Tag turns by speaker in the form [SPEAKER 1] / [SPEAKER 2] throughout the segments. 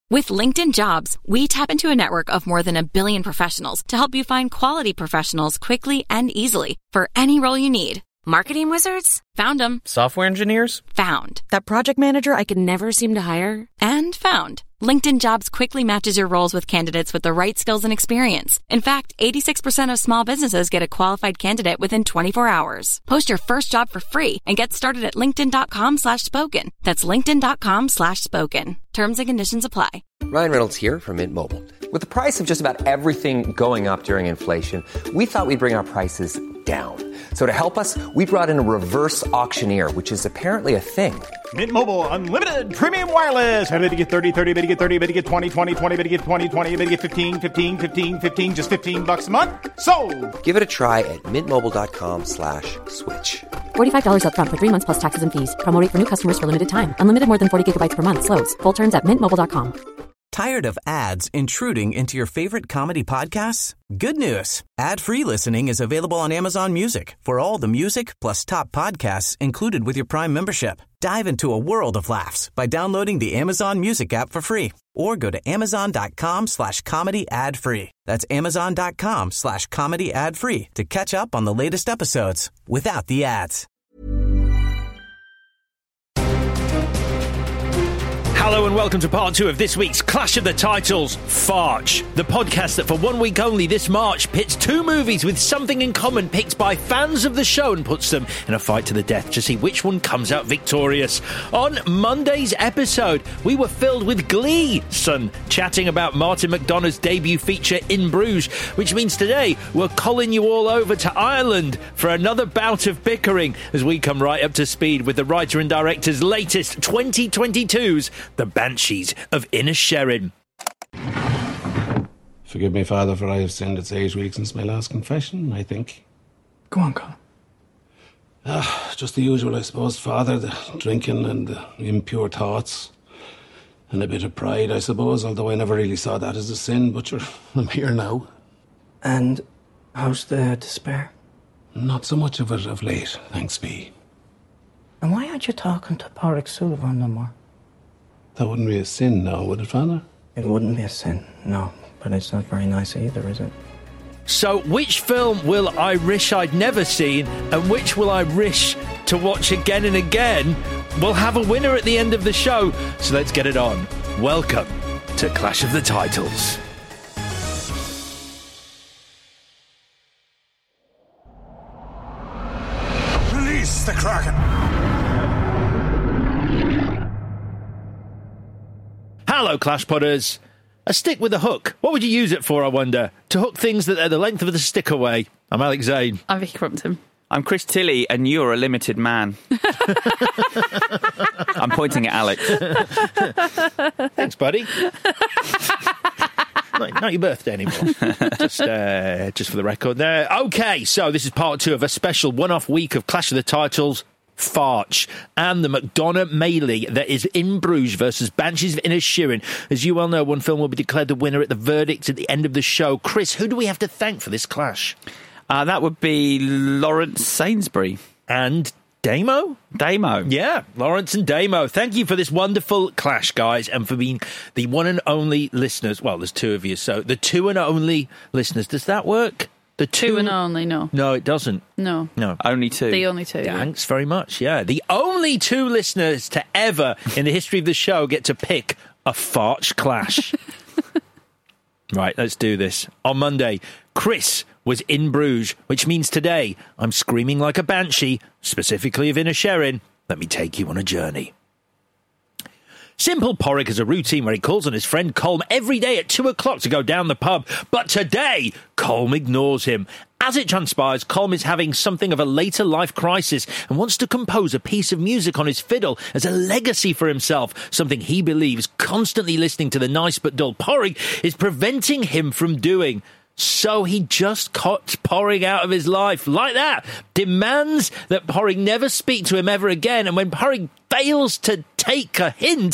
[SPEAKER 1] With LinkedIn Jobs, we tap into a network of more than 1 billion professionals to help you find quality professionals quickly and easily for any role you need. Marketing wizards? Found them.
[SPEAKER 2] Software engineers?
[SPEAKER 1] Found. That project manager I could never seem to hire? And found. LinkedIn Jobs quickly matches your roles with candidates with the right skills and experience. In fact, 86% of small businesses get a qualified candidate within 24 hours. Post your first job for free and get started at linkedin.com/spoken. That's linkedin.com/spoken. Terms and conditions apply.
[SPEAKER 3] Ryan Reynolds here from Mint Mobile. With the price of just about everything going up during inflation, we thought we'd bring our prices down. So to help us, we brought in a reverse auctioneer, which is apparently a thing.
[SPEAKER 4] Mint Mobile Unlimited Premium Wireless. How to get 30, 30, bit to get 30, bit to get 20, 20, 20, bit to get 20, 20, bit to get 15, 15, 15, 15, just $15 a month? Sold!
[SPEAKER 3] Give it a try at mintmobile.com/switch.
[SPEAKER 5] $45 up front for 3 months plus taxes and fees. Promo rate for new customers for limited time. Unlimited more than 40 gigabytes per month. Slows full terms at mintmobile.com.
[SPEAKER 6] Tired of ads intruding into your favorite comedy podcasts? Good news. Ad-free listening is available on Amazon Music for all the music plus top podcasts included with your Prime membership. Dive into a world of laughs by downloading the Amazon Music app for free or go to amazon.com/comedy ad-free. That's amazon.com/comedy ad-free to catch up on the latest episodes without the ads.
[SPEAKER 7] Hello and welcome to part 2 of this week's Clash of the Titles, Farch, the podcast that for 1 week only this March pits 2 movies with something in common picked by fans of the show and puts them in a fight to the death to see which one comes out victorious. On Monday's episode, we were filled with glee, chatting about Martin McDonagh's debut feature In Bruges, which means today we're calling you all over to Ireland for another bout of bickering as we come right up to speed with the writer and director's latest 2022's The Banshees of Inisherin.
[SPEAKER 8] Forgive me, Father, for I have sinned. It's 8 weeks since my last confession, I think.
[SPEAKER 9] Go on, Colin.
[SPEAKER 8] Just the usual, I suppose, Father. The drinking and the impure thoughts. And a bit of pride, I suppose, although I never really saw that as a sin. But I'm here now.
[SPEAKER 9] And how's the despair?
[SPEAKER 8] Not so much of it of late, thanks be.
[SPEAKER 9] And why aren't you talking to Pádraig Sullivan no more?
[SPEAKER 8] That wouldn't be a sin now, would it, Father?
[SPEAKER 9] It wouldn't be a sin, no. But it's not very nice either, is it?
[SPEAKER 7] So, which film will I wish I'd never seen, and which will I wish to watch again and again? We'll have a winner at the end of the show, so let's get it on. Welcome to Clash of the Titles.
[SPEAKER 4] Release the Kraken!
[SPEAKER 7] Hello, Clash Podders. A stick with a hook. What would you use it for, I wonder? To hook things that are the length of the stick away. I'm Alex Zane.
[SPEAKER 2] I'm Vicky Crumpton.
[SPEAKER 10] I'm Chris Tilley, and you're a limited man. I'm pointing at Alex.
[SPEAKER 7] Thanks, buddy. Not your birthday anymore. Just for the record there. Okay, so this is part 2 of a special one-off week of Clash of the Titles, Farch, and the McDonagh melee that is In Bruges versus Banshees of Inisherin. As you well know, one film will be declared the winner at the verdict at the end of the show. Chris, who do we have to thank for this clash?
[SPEAKER 10] That would be Lawrence Sainsbury.
[SPEAKER 7] And Damo?
[SPEAKER 10] Damo.
[SPEAKER 7] Yeah, Lawrence and Damo. Thank you for this wonderful clash, guys, and for being the one and only listeners. Well, there's 2 of you, so the 2 and only listeners. Does that work? The
[SPEAKER 2] 2 and only, no.
[SPEAKER 7] No, it doesn't.
[SPEAKER 2] No.
[SPEAKER 10] Only 2.
[SPEAKER 2] The only 2.
[SPEAKER 7] Thanks very much, yeah. The only 2 listeners to ever, in the history of the show, get to pick a Farch clash. Right, let's do this. On Monday, Chris was In Bruges, which means today I'm screaming like a banshee, specifically of Inisherin. Let me take you on a journey. Simple Porrick has a routine where he calls on his friend Colm every day at 2 o'clock to go down the pub. But today, Colm ignores him. As it transpires, Colm is having something of a later life crisis and wants to compose a piece of music on his fiddle as a legacy for himself, something he believes constantly listening to the nice but dull Porrick is preventing him from doing. So he just cuts Porrick out of his life like that, demands that Porrick never speak to him ever again, and when Porrick fails to take a hint,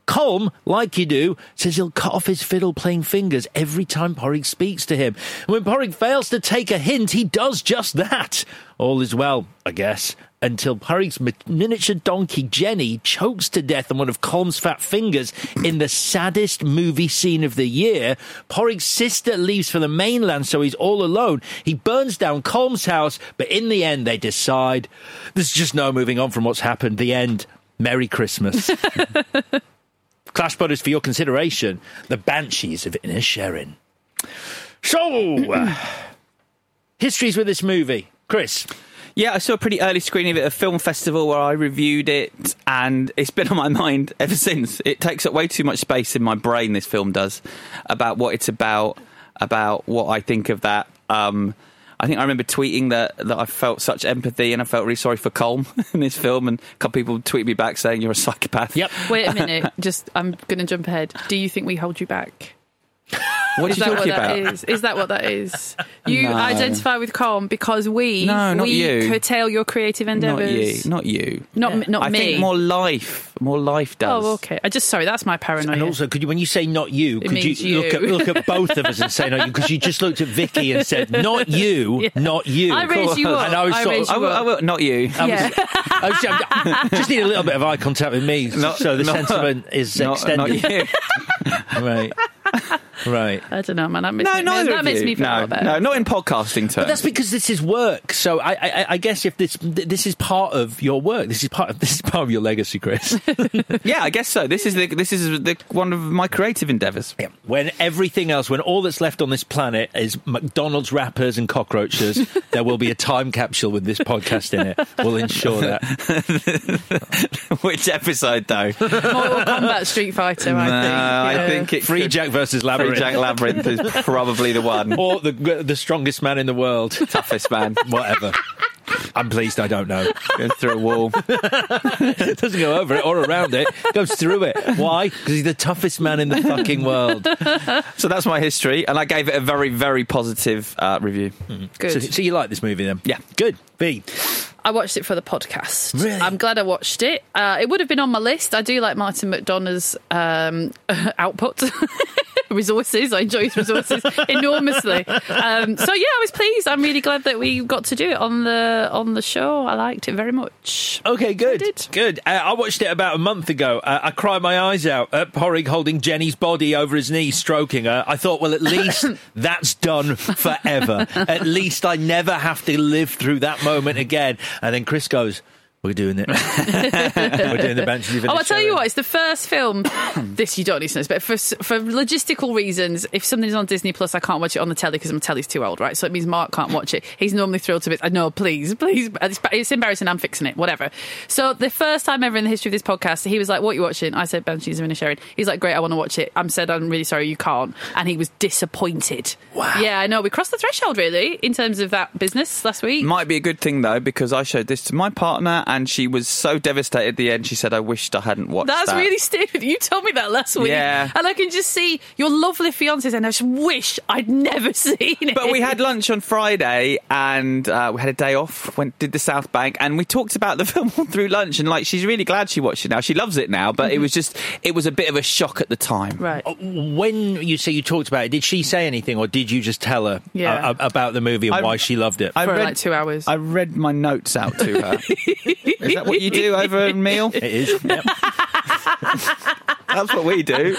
[SPEAKER 7] Colm, like you do, says he'll cut off his fiddle playing fingers every time Porrig speaks to him. And when Porrig fails to take a hint, he does just that. All is well, I guess, until Porrig's miniature donkey Jenny chokes to death on one of Colm's fat fingers in the saddest movie scene of the year. Porrig's sister leaves for the mainland, so he's all alone. He burns down Colm's house, but in the end they decide there's just no moving on from what's happened. The end. Merry Christmas. Clash Butters, for your consideration, The Banshees of Inisherin. So, histories with this movie. Chris?
[SPEAKER 10] Yeah, I saw a pretty early screening of it at a film festival where I reviewed it, and it's been on my mind ever since. It takes up way too much space in my brain, this film does, about what it's about what I think of that. I think I remember tweeting that I felt such empathy and I felt really sorry for Colm in this film, and a couple of people tweeted me back saying you're a psychopath.
[SPEAKER 7] Yep.
[SPEAKER 2] Wait a minute, I'm going to jump ahead. Do you think we hold you back?
[SPEAKER 10] What are you talking about?
[SPEAKER 2] Is that what that is? You
[SPEAKER 10] No.
[SPEAKER 2] identify with Colm because we
[SPEAKER 10] you.
[SPEAKER 2] curtail your creative endeavours.
[SPEAKER 10] Not you.
[SPEAKER 2] Not me.
[SPEAKER 10] I think more life does.
[SPEAKER 2] Oh, okay. Sorry, that's my paranoia.
[SPEAKER 7] And also, could you, when you say not you,
[SPEAKER 2] It
[SPEAKER 7] could
[SPEAKER 2] means
[SPEAKER 7] you look at both of us and say not you? Because you just looked at Vicky and said, not you,
[SPEAKER 2] Yeah.
[SPEAKER 7] not you.
[SPEAKER 2] I raised you up.
[SPEAKER 7] And I was
[SPEAKER 2] I
[SPEAKER 7] sort
[SPEAKER 2] raised
[SPEAKER 7] of,
[SPEAKER 2] you up.
[SPEAKER 10] I will, not you.
[SPEAKER 7] I just need a little bit of eye contact with me, so the sentiment is extended.
[SPEAKER 10] Not you.
[SPEAKER 7] Right.
[SPEAKER 2] I don't know, man. That
[SPEAKER 10] Neither
[SPEAKER 2] makes
[SPEAKER 10] of you.
[SPEAKER 2] me feel a lot better.
[SPEAKER 10] No, not in podcasting terms.
[SPEAKER 7] But that's because this is work. So I guess if this is part of your work, this is part of your legacy, Chris.
[SPEAKER 10] Yeah, I guess so. This is one of my creative endeavours.
[SPEAKER 7] Yeah. When all that's left on this planet is McDonald's wrappers and cockroaches, there will be a time capsule with this podcast in it. We'll ensure that.
[SPEAKER 10] Which episode, though?
[SPEAKER 2] Mortal Kombat Street Fighter, I think.
[SPEAKER 10] I think it
[SPEAKER 7] Free Jack versus Labyrinth.
[SPEAKER 10] Free Jack Labyrinth is probably the one.
[SPEAKER 7] Or the strongest man in the world.
[SPEAKER 10] Toughest man.
[SPEAKER 7] Whatever. I'm pleased I don't know.
[SPEAKER 10] Goes through a wall.
[SPEAKER 7] It doesn't go over it or around it. Goes through it. Why? Because he's the toughest man in the fucking world.
[SPEAKER 10] So that's my history, and I gave it a very, very positive review.
[SPEAKER 2] Good.
[SPEAKER 7] So you like this movie then?
[SPEAKER 10] Yeah.
[SPEAKER 7] Good. B.
[SPEAKER 2] I watched it for the podcast.
[SPEAKER 7] Really?
[SPEAKER 2] I'm glad I watched it. It would have been on my list. I do like Martin McDonagh's output. Resources. I enjoy his resources enormously. So yeah, I was pleased. I'm really glad that we got to do it on the show. I liked it very much.
[SPEAKER 7] Okay, good.
[SPEAKER 2] I did.
[SPEAKER 7] Good. I watched it about a month ago. I cried my eyes out at Porrig holding Jenny's body over his knee, stroking her. I thought, well, at least that's done forever. At least I never have to live through that moment again. And then Chris goes, we're doing it. We're doing the Banshees of Inisherin.
[SPEAKER 2] I'll tell you what, it's the first film, this you don't need to know, but for logistical reasons, if something's on Disney Plus, I can't watch it on the telly because my telly's too old, right? So it means Mark can't watch it. He's normally thrilled to bits. I know, please. It's embarrassing, I'm fixing it, whatever. So the first time ever in the history of this podcast, he was like, what are you watching? I said, Banshees of Inisherin. He's like, great, I want to watch it. I said, I'm really sorry, you can't. And he was disappointed.
[SPEAKER 7] Wow.
[SPEAKER 2] Yeah, I know, we crossed the threshold, really, in terms of that business last week.
[SPEAKER 10] Might be a good thing, though, because I showed this to my partner, and she was so devastated at the end, she said, I wished I hadn't watched that.
[SPEAKER 2] That's really stupid. You told me that last week.
[SPEAKER 10] Yeah.
[SPEAKER 2] And I can just see your lovely fiancé saying, I just wish I'd never seen it.
[SPEAKER 10] But we had lunch on Friday, and we had a day off, did the South Bank, and we talked about the film all through lunch, and she's really glad she watched it now. She loves it now, but it was a bit of a shock at the time.
[SPEAKER 2] Right.
[SPEAKER 7] When you say you talked about it, did she say anything, or did you just tell her about the movie and why she loved it?
[SPEAKER 2] For like 2 hours.
[SPEAKER 10] I read my notes out to her. Is that what you do over a meal?
[SPEAKER 7] It is. Yep.
[SPEAKER 10] That's what we do.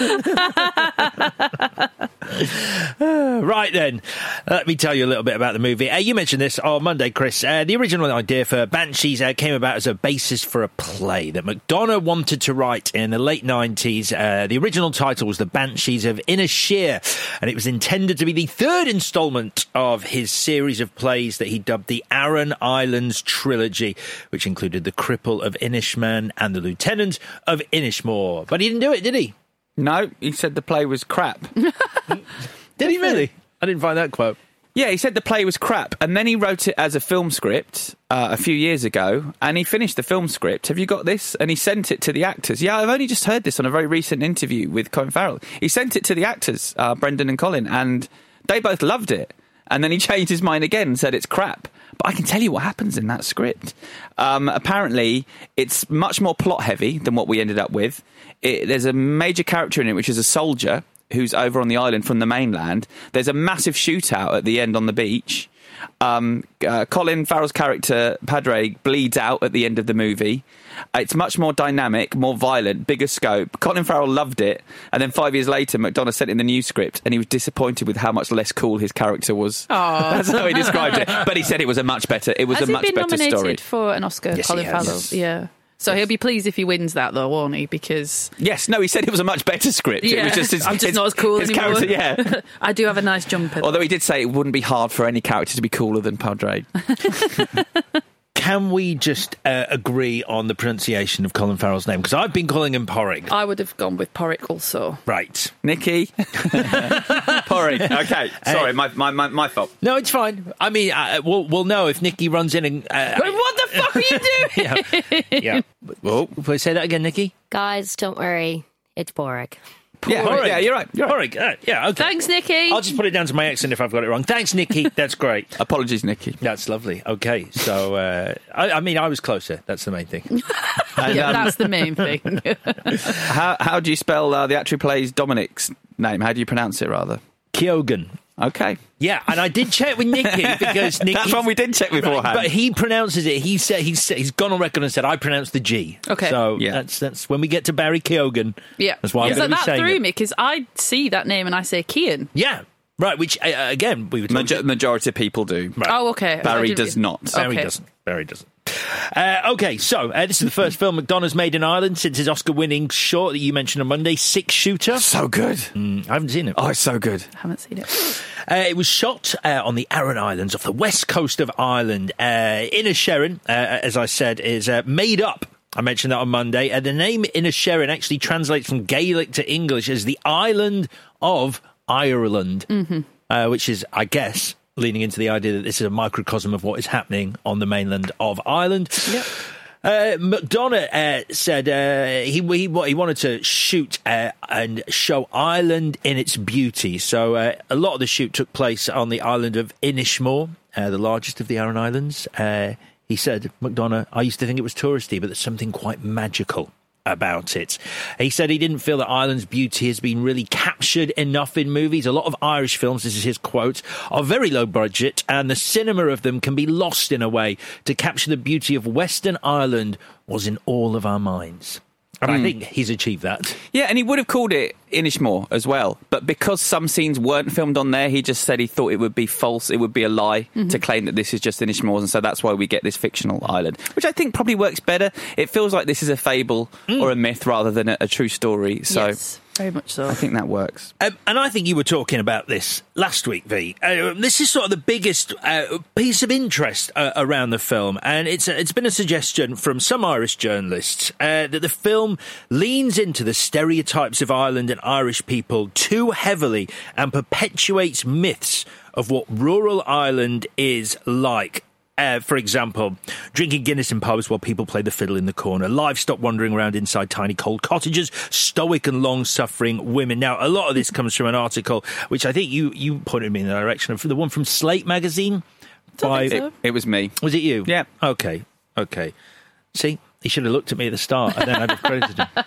[SPEAKER 7] Right then, let me tell you a little bit about the movie. You mentioned this on Monday, Chris. The original idea for Banshees came about as a basis for a play that McDonagh wanted to write in the late 90s. The original title was The Banshees of Inisherin, and it was intended to be the third instalment of his series of plays that he dubbed the Aran Islands Trilogy, which included The Cripple of Inishmaan and The Lieutenant of Inishmore. But he didn't do it, did he?
[SPEAKER 10] No, he said the play was crap.
[SPEAKER 7] Did he really? I didn't find that quote.
[SPEAKER 10] Yeah, he said the play was crap, and then he wrote it as a film script a few years ago, and he finished the film script. Have you got this? And he sent it to the actors. Yeah, I've only just heard this on a very recent interview with Colin Farrell. He sent it to the actors, Brendan and Colin, and they both loved it. And then he changed his mind again and said it's crap. But I can tell you what happens in that script. Apparently, it's much more plot heavy than what we ended up with. There's a major character in it, which is a soldier who's over on the island from the mainland. There's a massive shootout at the end on the beach. Colin Farrell's character, Padre, bleeds out at the end of the movie. It's much more dynamic, more violent, bigger scope. Colin Farrell loved it. And then 5 years later, McDonagh sent in the new script and he was disappointed with how much less cool his character was.
[SPEAKER 2] Aww.
[SPEAKER 10] That's how he described it. But he said it was a much better story.
[SPEAKER 2] Has he been nominated for an Oscar,
[SPEAKER 10] Yes,
[SPEAKER 2] Colin
[SPEAKER 10] he
[SPEAKER 2] Farrell?
[SPEAKER 10] has.
[SPEAKER 2] Yeah. So he'll be pleased if he wins that, though, won't he? Because
[SPEAKER 10] Yes, no, he said it was a much better script.
[SPEAKER 2] yeah,
[SPEAKER 10] It was just his,
[SPEAKER 2] I'm just not as cool
[SPEAKER 10] his
[SPEAKER 2] anymore.
[SPEAKER 10] character, yeah.
[SPEAKER 2] I do have a nice jumper.
[SPEAKER 10] Although he did say it wouldn't be hard for any character to be cooler than Padre.
[SPEAKER 7] Can we just agree on the pronunciation of Colin Farrell's name? Because I've been calling him Porrig.
[SPEAKER 2] I would have gone with Porrick also.
[SPEAKER 7] Right.
[SPEAKER 10] Nicky. Porrig. Okay, sorry, my fault.
[SPEAKER 7] No, it's fine. I mean, we'll know if Nicky runs in and...
[SPEAKER 2] What the fuck are you doing?
[SPEAKER 7] yeah. Well, can I say that again, Nicky?
[SPEAKER 11] Guys, don't worry. It's Porrig.
[SPEAKER 7] Porrig.
[SPEAKER 10] Yeah, you're right.
[SPEAKER 7] Porrig. Yeah, okay.
[SPEAKER 2] Thanks, Nicky.
[SPEAKER 7] I'll just put it down to my accent if I've got it wrong. Thanks, Nicky. That's great.
[SPEAKER 10] Apologies, Nicky.
[SPEAKER 7] That's lovely. Okay, so, I mean, I was closer. That's the main thing.
[SPEAKER 2] Yeah, that's the main thing.
[SPEAKER 10] How do you spell the actor who plays Dominic's name? How do you pronounce it, rather?
[SPEAKER 7] Keoghan.
[SPEAKER 10] Okay.
[SPEAKER 7] Yeah, and I did check with Nicky because Nicky...
[SPEAKER 10] That's one we did check beforehand.
[SPEAKER 7] But he pronounces it. He said he's gone on record and said I pronounce the G.
[SPEAKER 2] Okay.
[SPEAKER 7] So
[SPEAKER 10] Yeah.
[SPEAKER 7] that's when we get to Barry Keoghan.
[SPEAKER 2] Yeah.
[SPEAKER 7] That's why I'm
[SPEAKER 2] So
[SPEAKER 7] going to be
[SPEAKER 2] that
[SPEAKER 7] saying
[SPEAKER 2] threw
[SPEAKER 7] it.
[SPEAKER 2] me because I see that name and I say Kian.
[SPEAKER 7] Yeah. Right. Which again we were talking.
[SPEAKER 10] Majority of people do.
[SPEAKER 7] Right.
[SPEAKER 2] Oh, okay.
[SPEAKER 10] Barry
[SPEAKER 2] I didn't-
[SPEAKER 10] does not.
[SPEAKER 7] Barry
[SPEAKER 2] Okay.
[SPEAKER 7] doesn't. Barry doesn't. Okay, so this is the first film McDonagh's made in Ireland since his Oscar-winning short that you mentioned on Monday, Six Shooter.
[SPEAKER 10] So good.
[SPEAKER 7] I haven't seen it.
[SPEAKER 10] Oh, it's so good.
[SPEAKER 2] Haven't seen it.
[SPEAKER 7] It was shot on the Aran Islands off the west coast of Ireland. Inisherin, as I said, is made up. I mentioned that on Monday. The name Inisherin actually translates from Gaelic to English as the island of Ireland, which is, I guess, leaning into the idea that this is a microcosm of what is happening on the mainland of Ireland.
[SPEAKER 2] Yep.
[SPEAKER 7] McDonough said he wanted to shoot and show Ireland in its beauty. So a lot of the shoot took place on the island of Inishmore, the largest of the Aran Islands. He said, McDonough, I used to think it was touristy, but there's something quite magical about it. He said he didn't feel that Ireland's beauty has been really captured enough in movies. A lot of Irish films, this is his quote, are very low budget and the cinema of them can be lost in a way. To capture the beauty of Western Ireland was in all of our minds. And I think he's achieved that.
[SPEAKER 10] Yeah, and he would have called it Inishmore as well. But because some scenes weren't filmed on there, he just said he thought it would be false, it would be a lie to claim that this is just Inishmore. And so that's why we get this fictional island, which I think probably works better. It feels like this is a fable or a myth rather than a true story. So
[SPEAKER 2] Yes, very much so.
[SPEAKER 10] I think that works.
[SPEAKER 7] And I think you were talking about this last week, V. This is sort of the biggest piece of interest around the film, and it's been a suggestion from some Irish journalists that the film leans into the stereotypes of Ireland and Irish people too heavily and perpetuates myths of what rural Ireland is like. For example, drinking Guinness in pubs while people play the fiddle in the corner, livestock wandering around inside tiny cold cottages, stoic and long-suffering women. Now, a lot of this comes from an article, which I think you pointed me in the direction of, the one from Slate magazine.
[SPEAKER 10] It was me.
[SPEAKER 7] Was it you?
[SPEAKER 10] Yeah.
[SPEAKER 7] Okay. See, he should have looked at me at the start and then I'd have credited him.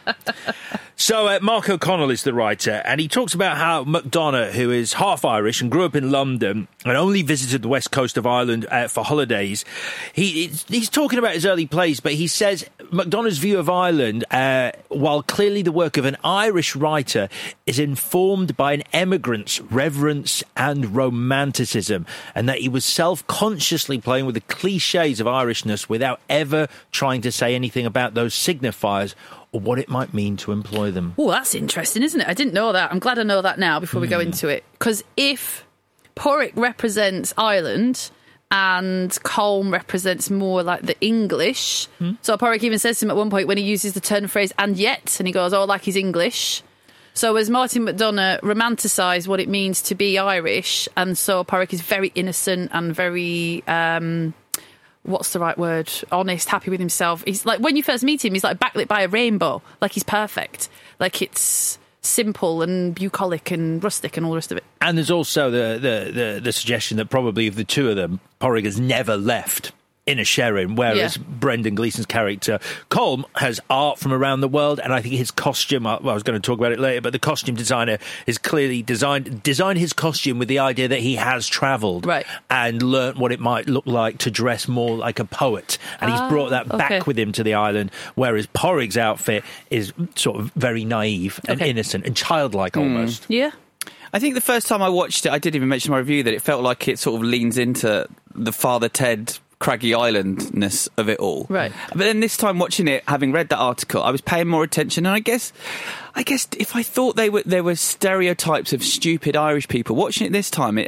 [SPEAKER 7] So Mark O'Connell is the writer, and he talks about how McDonough, who is half Irish and grew up in London and only visited the west coast of Ireland for holidays, he's talking about his early plays, but he says McDonough's view of Ireland, while clearly the work of an Irish writer, is informed by an emigrant's reverence and romanticism, and that he was self-consciously playing with the cliches of Irishness without ever trying to say anything about those signifiers or what it might mean to employ them.
[SPEAKER 2] Oh, that's interesting, isn't it? I didn't know that. I'm glad I know that now before we go into it. Because if Porrick represents Ireland and Colm represents more like the English, so Porrick even says to him at one point when he uses the turn phrase, and yet, and he goes, oh, like he's English. So as Martin McDonagh romanticised what it means to be Irish, and so Porrick is very innocent and very... what's the right word? Honest, happy with himself. He's like, when you first meet him, he's like backlit by a rainbow. Like he's perfect. Like it's simple and bucolic and rustic and all the rest of it.
[SPEAKER 7] And there's also the suggestion that probably of the two of them, Porrig has never left Inisherin, whereas Brendan Gleeson's character Colm has art from around the world, and I think his costume, well, I was going to talk about it later, but the costume designer has clearly designed his costume with the idea that he has travelled and learnt what it might look like to dress more like a poet, and he's brought that back with him to the island, whereas Porrig's outfit is sort of very naive and innocent and childlike almost.
[SPEAKER 2] Yeah.
[SPEAKER 10] I think the first time I watched it, I did even mention in my review that it felt like it sort of leans into the Father Ted craggy islandness of it all.
[SPEAKER 2] Right.
[SPEAKER 10] But then this time watching it, having read that article, I was paying more attention, and I guess if I thought there were stereotypes of stupid Irish people, watching it this time,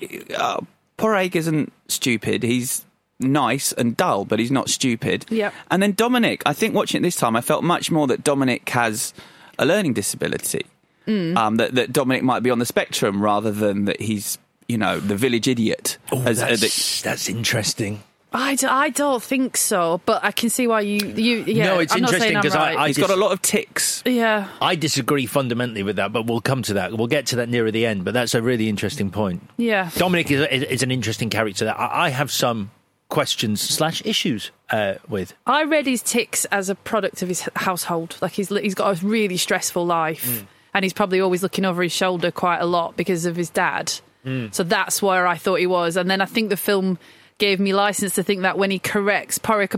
[SPEAKER 10] Porrig isn't stupid. He's nice and dull, but he's not stupid.
[SPEAKER 2] Yep.
[SPEAKER 10] And then Dominic, I think watching it this time, I felt much more that Dominic has a learning disability. That Dominic might be on the spectrum rather than that he's, the village idiot.
[SPEAKER 7] That's interesting.
[SPEAKER 2] I don't think so, but I can see why you
[SPEAKER 7] No, it's interesting because
[SPEAKER 10] he's got a lot of tics.
[SPEAKER 2] Yeah.
[SPEAKER 7] I disagree fundamentally with that, but we'll come to that. We'll get to that nearer the end, but that's a really interesting point.
[SPEAKER 2] Yeah.
[SPEAKER 7] Dominic is an interesting character that I have some questions / issues with.
[SPEAKER 2] I read his tics as a product of his household. Like he's got a really stressful life, and he's probably always looking over his shoulder quite a lot because of his dad. So that's where I thought he was. And then I think the film gave me license to think that when he corrects Porrig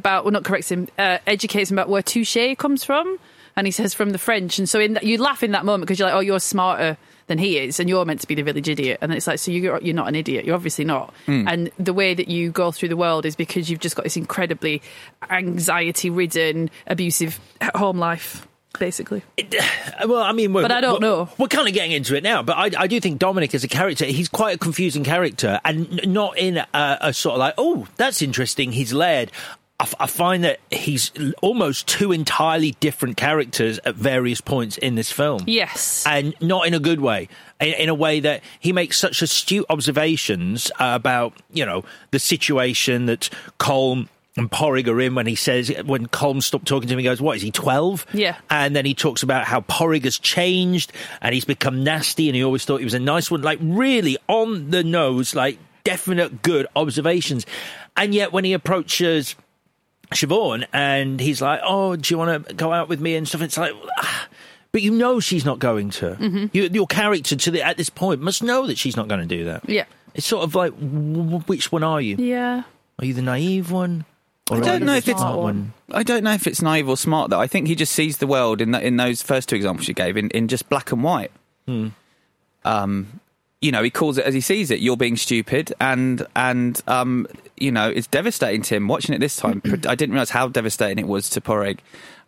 [SPEAKER 2] educates him about where touche comes from, and he says from the French, and so you laugh in that moment because you're like, oh, you're smarter than he is, and you're meant to be the village idiot, and then it's like, so you're not an idiot, you're obviously not. And the way that you go through the world is because you've just got this incredibly anxiety-ridden, abusive home life. Basically.
[SPEAKER 7] Well, I mean...
[SPEAKER 2] But I don't know.
[SPEAKER 7] We're kind of getting into it now, but I do think Dominic as a character, he's quite a confusing character, and not in a sort of like, oh, that's interesting, he's layered. I find that he's almost two entirely different characters at various points in this film.
[SPEAKER 2] Yes.
[SPEAKER 7] And not in a good way. In a way that he makes such astute observations about, the situation that Colm and Porrig are in when Colm stopped talking to him, he goes, what, is he 12?
[SPEAKER 2] Yeah.
[SPEAKER 7] And then he talks about how Porrig has changed and he's become nasty and he always thought he was a nice one. Like, really on the nose, like, definite good observations. And yet when he approaches Siobhan and he's like, oh, do you want to go out with me and stuff? It's like, but she's not going to. Mm-hmm. Your character at this point must know that she's not going to do that.
[SPEAKER 2] Yeah.
[SPEAKER 7] It's sort of like, which one are you?
[SPEAKER 2] Yeah.
[SPEAKER 7] Are you the naive one?
[SPEAKER 10] I don't know if it's naive or smart, though. I think he just sees the world in those first two examples you gave in just black and white. He calls it as he sees it. You're being stupid, and it's devastating to him. Watching it this time, I didn't realise how devastating it was to Porrig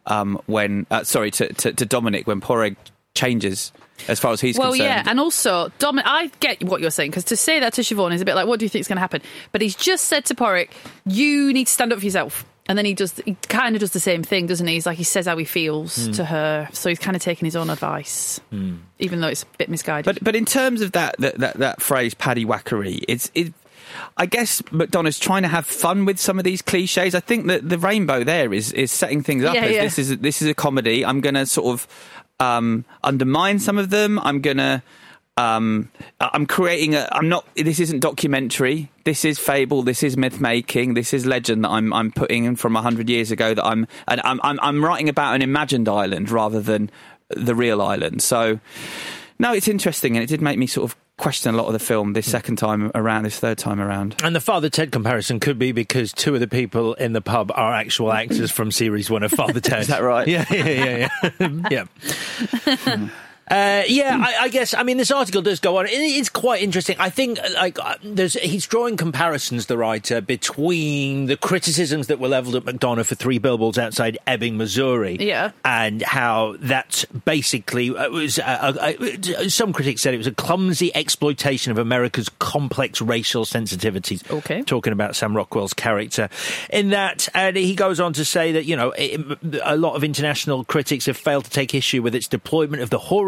[SPEAKER 10] to Dominic when Porrig changes. As far as he's concerned.
[SPEAKER 2] Well, yeah, and also, I get what you're saying, because to say that to Siobhan is a bit like, what do you think is going to happen? But he's just said to Porrig, you need to stand up for yourself. And then he kind of does the same thing, doesn't he? He's like, he says how he feels to her, so he's kind of taking his own advice, even though it's a bit misguided.
[SPEAKER 10] But in terms of that phrase, paddywhackery, I guess McDonagh's trying to have fun with some of these cliches. I think that the rainbow there is setting things up as this is a comedy. I'm going to sort of undermine some of them. I'm creating this isn't documentary. This is fable. This is myth making. This is legend that I'm putting in from 100 years ago. That I'm writing about an imagined island rather than the real island. So, no, it's interesting, and it did make me sort of question a lot of the film this third time around. And
[SPEAKER 7] the Father Ted comparison could be because two of the people in the pub are actual actors from series 1 of Father Ted.
[SPEAKER 10] Is that right?
[SPEAKER 7] Yeah. I guess. I mean, this article does go on. It's quite interesting. I think, he's drawing comparisons, the writer, between the criticisms that were levelled at McDonagh for 3 billboards outside Ebbing, Missouri, and how that basically was. Some critics said it was a clumsy exploitation of America's complex racial sensitivities.
[SPEAKER 2] Okay,
[SPEAKER 7] talking about Sam Rockwell's character in that, and he goes on to say that a lot of international critics have failed to take issue with its deployment of the hoary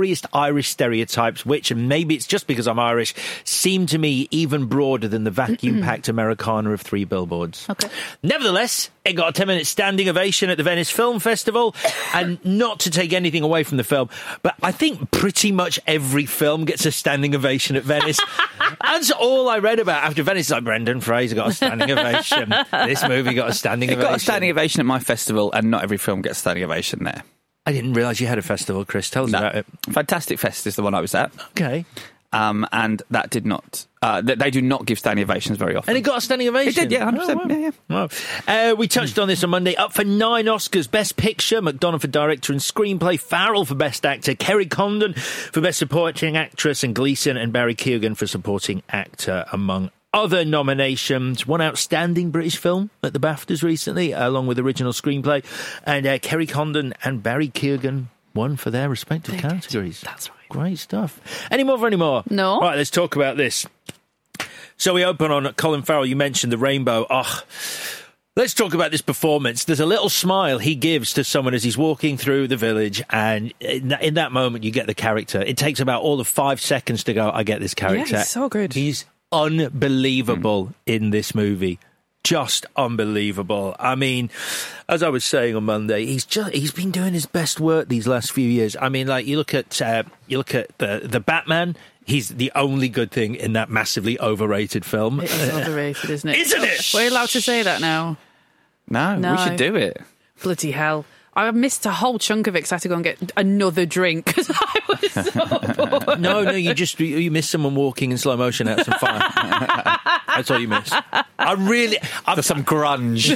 [SPEAKER 7] scariest Irish stereotypes, which, and maybe it's just because I'm Irish, seem to me even broader than the vacuum-packed Americana of 3 billboards.
[SPEAKER 2] Okay.
[SPEAKER 7] Nevertheless, it got a 10-minute standing ovation at the Venice Film Festival, and not to take anything away from the film, but I think pretty much every film gets a standing ovation at Venice. That's all I read about after Venice. Like, Brendan Fraser got a standing ovation. This movie got a standing ovation.
[SPEAKER 10] Got a standing ovation at my festival, and not every film gets a standing ovation there.
[SPEAKER 7] I didn't realise you had a festival, Chris. Tell us about it.
[SPEAKER 10] Fantastic Fest is the one I was at.
[SPEAKER 7] Okay.
[SPEAKER 10] And that did not. They do not give standing ovations very often.
[SPEAKER 7] And it got a standing ovation?
[SPEAKER 10] It did, yeah, 100%.
[SPEAKER 7] Oh, wow.
[SPEAKER 10] Yeah.
[SPEAKER 7] We touched on this on Monday. Up for 9 Oscars. Best Picture, McDonagh for Director and Screenplay, Farrell for Best Actor, Kerry Condon for Best Supporting Actress, and Gleeson and Barry Keoghan for Supporting Actor, among other nominations. One outstanding British film at the BAFTAs recently, along with Original Screenplay. And Kerry Condon and Barry Keoghan won for their respective categories.
[SPEAKER 2] That's right.
[SPEAKER 7] Great stuff. Any more?
[SPEAKER 2] No.
[SPEAKER 7] Right, let's talk about this. So we open on Colin Farrell. You mentioned the rainbow. Let's talk about this performance. There's a little smile he gives to someone as he's walking through the village, and in that moment you get the character. It takes about all of 5 seconds to go, I get this character.
[SPEAKER 2] Yeah, he's so good.
[SPEAKER 7] He's unbelievable in this movie. Just unbelievable. I mean, as I was saying on Monday, he's been doing his best work these last few years. I mean, like, you look at the Batman. He's the only good thing in that massively overrated film.
[SPEAKER 2] It is overrated, isn't it?
[SPEAKER 7] Isn't it?
[SPEAKER 2] We're allowed to say that now.
[SPEAKER 10] No, we should do it.
[SPEAKER 2] Bloody hell. I missed a whole chunk of it because I had to go and get another drink because I was so bored.
[SPEAKER 7] No, you missed someone walking in slow motion out some fire. That's all you missed. There's some grunge.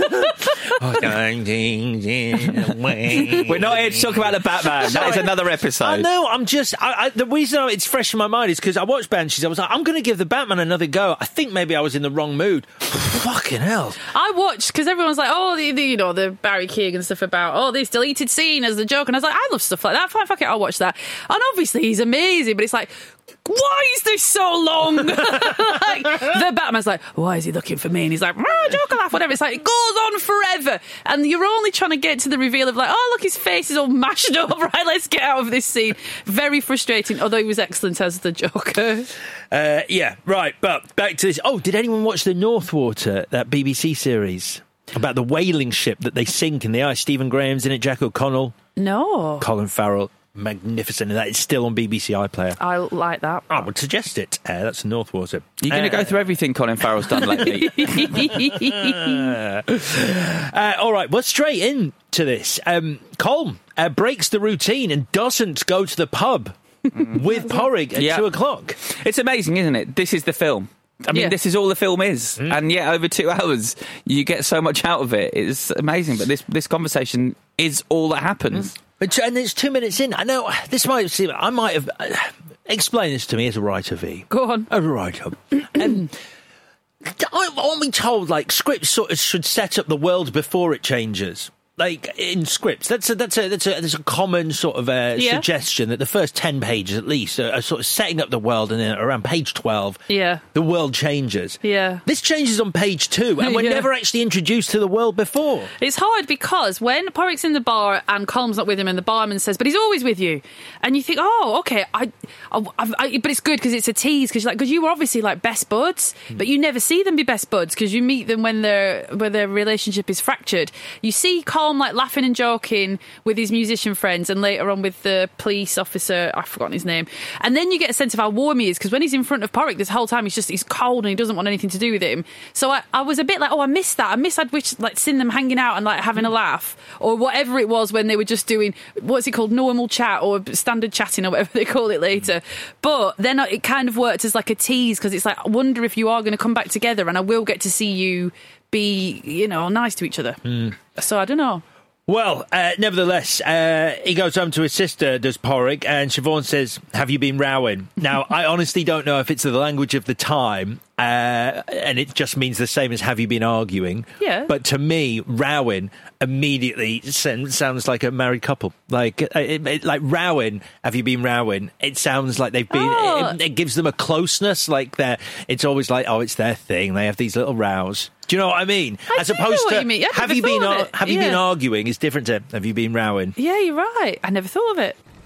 [SPEAKER 10] We're not here to talk about the Batman. That is another episode.
[SPEAKER 7] I know. The reason it's fresh in my mind is because I watched Banshees. I was like, I'm going to give the Batman another go. I think maybe I was in the wrong mood. Fucking hell.
[SPEAKER 2] I watched because everyone's like, the Barry Keoghan stuff about, this deleted scene as the joke. And I was like, I love stuff like that. Fine, fuck it, I'll watch that. And obviously he's amazing, but it's like, why is this so long? Like, the Batman's like, why is he looking for me? And he's like, joke, laugh, whatever. It's like, it goes on forever. And you're only trying to get to the reveal of like, look, his face is all mashed up. Right, let's get out of this scene. Very frustrating, although he was excellent as the Joker.
[SPEAKER 7] Yeah, right. But back to this. Oh, did anyone watch The Northwater, that BBC series about the whaling ship that they sink in the ice? Stephen Graham's in it, Jack O'Connell.
[SPEAKER 2] No.
[SPEAKER 7] Colin Farrell. Magnificent, and that is still on BBC iPlayer.
[SPEAKER 2] I like that.
[SPEAKER 7] I would suggest it. That's Northwater.
[SPEAKER 10] You're going to go through everything Colin Farrell's done lately.
[SPEAKER 7] All right, well, straight into this. Colm breaks the routine and doesn't go to the pub with Porrig at 2 o'clock.
[SPEAKER 10] It's amazing, isn't it? This is the film. I mean, this is all the film is. And yet, over 2 hours, you get so much out of it. It's amazing. But this conversation is all that happens.
[SPEAKER 7] And it's 2 minutes in. I know this might seem. I might have explained this to me as a writer, V.
[SPEAKER 2] Go on.
[SPEAKER 7] As a writer. Aren't we told like scripts sort of should set up the world before it changes? Like in scripts, that's a common sort of suggestion that the first 10 pages at least are sort of setting up the world, and then around page 12, the world changes.
[SPEAKER 2] Yeah,
[SPEAKER 7] this changes on page 2, and we're never actually introduced to the world before.
[SPEAKER 2] It's hard because when Porrick's in the bar and Colm's not with him, and the barman says, "But he's always with you," and you think, "Oh, okay, but it's good because it's a tease because you were obviously like best buds, but you never see them be best buds because you meet them when their relationship is fractured. You see Colm like laughing and joking with his musician friends, and later on with the police officer, I've forgotten his name, and then you get a sense of how warm he is because when he's in front of Porrick this whole time he's cold and he doesn't want anything to do with him. So I was a bit like, I missed that. I'd wish like seen them hanging out and like having a laugh or whatever it was when they were just doing what's it called, normal chat or standard chatting or whatever they call it later. But then it kind of worked as like a tease because it's like, I wonder if you are going to come back together and I will get to see you be, nice to each other. So I don't know.
[SPEAKER 7] Well, nevertheless, he goes home to his sister, does Porrick, and Siobhan says, "Have you been rowing?" Now, I honestly don't know if it's the language of the time, and it just means the same as "have you been arguing?"
[SPEAKER 2] Yeah.
[SPEAKER 7] But to me, rowing immediately sounds like a married couple. Like rowing, "Have you been rowing?" It sounds like they've been.
[SPEAKER 2] Oh.
[SPEAKER 7] It gives them a closeness. Like it's always like, it's their thing. They have these little rows. Do you know what I mean?
[SPEAKER 2] As opposed to
[SPEAKER 7] have you been arguing is different to have you been rowing?
[SPEAKER 2] Yeah, you're right. I never thought of it.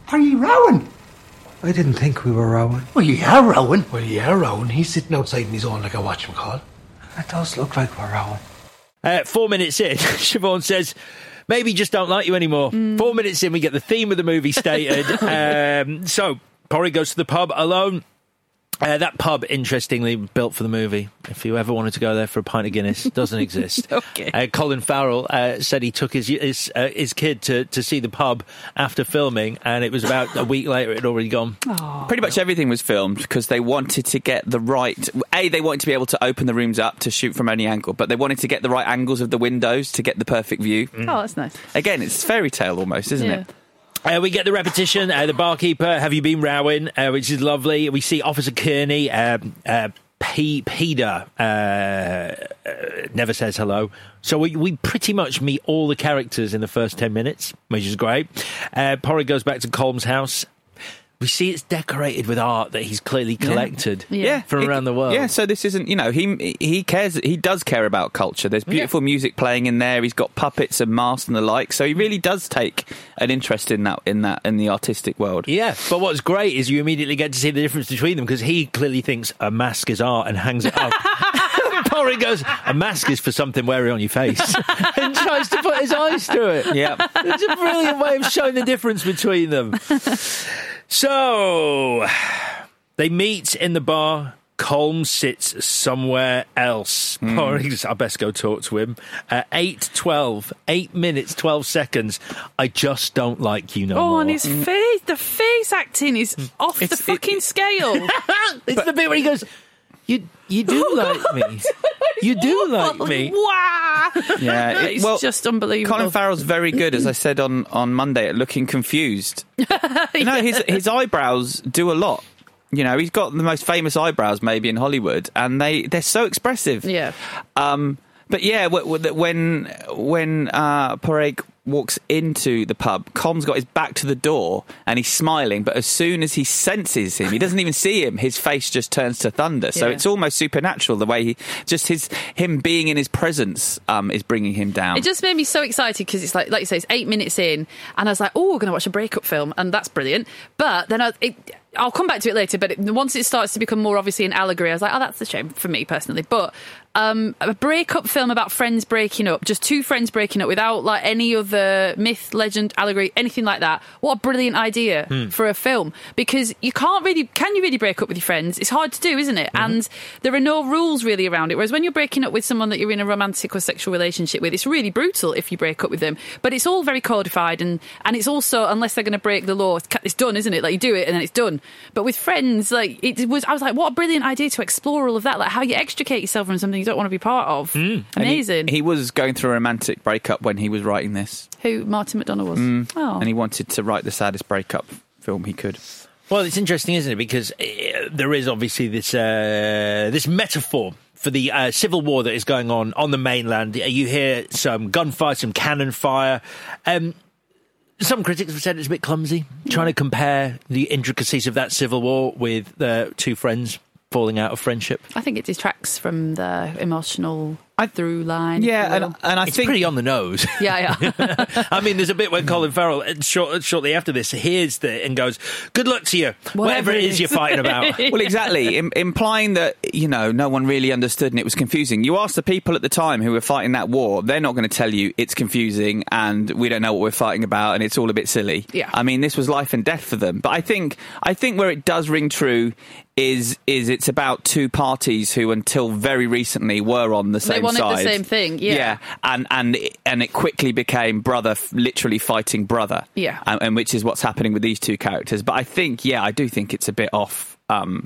[SPEAKER 12] Are you rowing?
[SPEAKER 13] I didn't think we were rowing.
[SPEAKER 12] Well, you are rowing.
[SPEAKER 13] Well, yeah, rowing. He's sitting outside in his own like a whatchamacall. It does look like we're rowing.
[SPEAKER 7] 4 minutes in, Siobhan says, maybe just don't like you anymore. 4 minutes in, we get the theme of the movie stated. So, Porrig goes to the pub alone. That pub, interestingly, built for the movie. If you ever wanted to go there for a pint of Guinness, doesn't exist.
[SPEAKER 2] Okay.
[SPEAKER 7] Colin Farrell said he took his kid to see the pub after filming, and it was about a week later it had already gone.
[SPEAKER 2] Aww.
[SPEAKER 10] Pretty much everything was filmed because they wanted to get the right... they wanted to be able to open the rooms up to shoot from any angle, but they wanted to get the right angles of the windows to get the perfect view.
[SPEAKER 2] Oh, that's nice.
[SPEAKER 10] Again, it's fairy tale almost, isn't it?
[SPEAKER 7] We get the repetition. The barkeeper, have you been rowing? Which is lovely. We see Officer Kearney. Peter never says hello. So we pretty much meet all the characters in the first 10 minutes, which is great. Porrig goes back to Colm's house. We see it's decorated with art that he's clearly collected from around the world.
[SPEAKER 10] Yeah, so this isn't, he cares, he does care about culture. There's beautiful music playing in there. He's got puppets and masks and the like. So he really does take an interest in the artistic world.
[SPEAKER 7] Yeah, but what's great is you immediately get to see the difference between them because he clearly thinks a mask is art and hangs it up. Porrig goes, a mask is for something wearing on your face and tries to put his eyes through it.
[SPEAKER 10] Yeah.
[SPEAKER 7] It's a brilliant way of showing the difference between them. So, they meet in the bar. Colm sits somewhere else. I best go talk to him. 8 minutes, 12 seconds. I just don't like you no more.
[SPEAKER 2] Oh, and his face, the face acting is off the fucking scale.
[SPEAKER 7] It's the bit where he goes, You do like me. You do like me.
[SPEAKER 2] Wow.
[SPEAKER 10] Yeah,
[SPEAKER 2] it's just unbelievable.
[SPEAKER 10] Colin Farrell's very good, as I said on Monday, at looking confused. His eyebrows do a lot. He's got the most famous eyebrows maybe in Hollywood, and they're so expressive.
[SPEAKER 2] Yeah.
[SPEAKER 10] But yeah, when Porrig walks into the pub, Colm's got his back to the door and he's smiling, but as soon as he senses him, he doesn't even see him, his face just turns to thunder. So it's almost supernatural the way him being in his presence is bringing him down.
[SPEAKER 2] It just made me so excited because it's like you say, it's 8 minutes in and I was like, oh, we're going to watch a breakup film and that's brilliant. But then I'll come back to it later, but once it starts to become more obviously an allegory, I was like, oh, that's a shame for me personally. But a breakup film about friends breaking up, just two friends breaking up without like any other myth, legend, allegory, anything like that. What a brilliant idea for a film. Because can you really break up with your friends? It's hard to do, isn't it? And there are no rules really around it. Whereas when you're breaking up with someone that you're in a romantic or sexual relationship with, it's really brutal if you break up with them. But it's all very codified and it's also, unless they're going to break the law, it's done, isn't it? Like you do it and then it's done. But with friends, I was like, what a brilliant idea to explore all of that, like how you extricate yourself from something you don't want to be part of. Amazing.
[SPEAKER 10] He was going through a romantic breakup when he was writing this.
[SPEAKER 2] Who Martin McDonagh was.
[SPEAKER 10] And he wanted to write the saddest breakup film he could.
[SPEAKER 7] Well, it's interesting, isn't it? Because there is obviously this metaphor for the civil war that is going on the mainland. You hear some gunfire, some cannon fire. Some critics have said it's a bit clumsy, trying to compare the intricacies of that civil war with two friends falling out of friendship.
[SPEAKER 2] I think it detracts from the emotional through line.
[SPEAKER 10] Yeah, and I
[SPEAKER 7] it's
[SPEAKER 10] think
[SPEAKER 7] pretty on the nose.
[SPEAKER 2] Yeah.
[SPEAKER 7] I mean, there's a bit where Colin Farrell, shortly after this, hears that and goes, "Good luck to you, whatever it is you're fighting about."
[SPEAKER 10] Well, exactly, implying that no one really understood and it was confusing. You ask the people at the time who were fighting that war, they're not going to tell you it's confusing and we don't know what we're fighting about and it's all a bit silly.
[SPEAKER 2] Yeah.
[SPEAKER 10] I mean, this was life and death for them. But I think where it does ring true is it's about two parties who until very recently were on the same
[SPEAKER 2] wanted
[SPEAKER 10] side.
[SPEAKER 2] The same thing, yeah.
[SPEAKER 10] And it quickly became brother literally fighting brother.
[SPEAKER 2] Yeah.
[SPEAKER 10] And which is what's happening with these two characters. But I do think it's a bit off.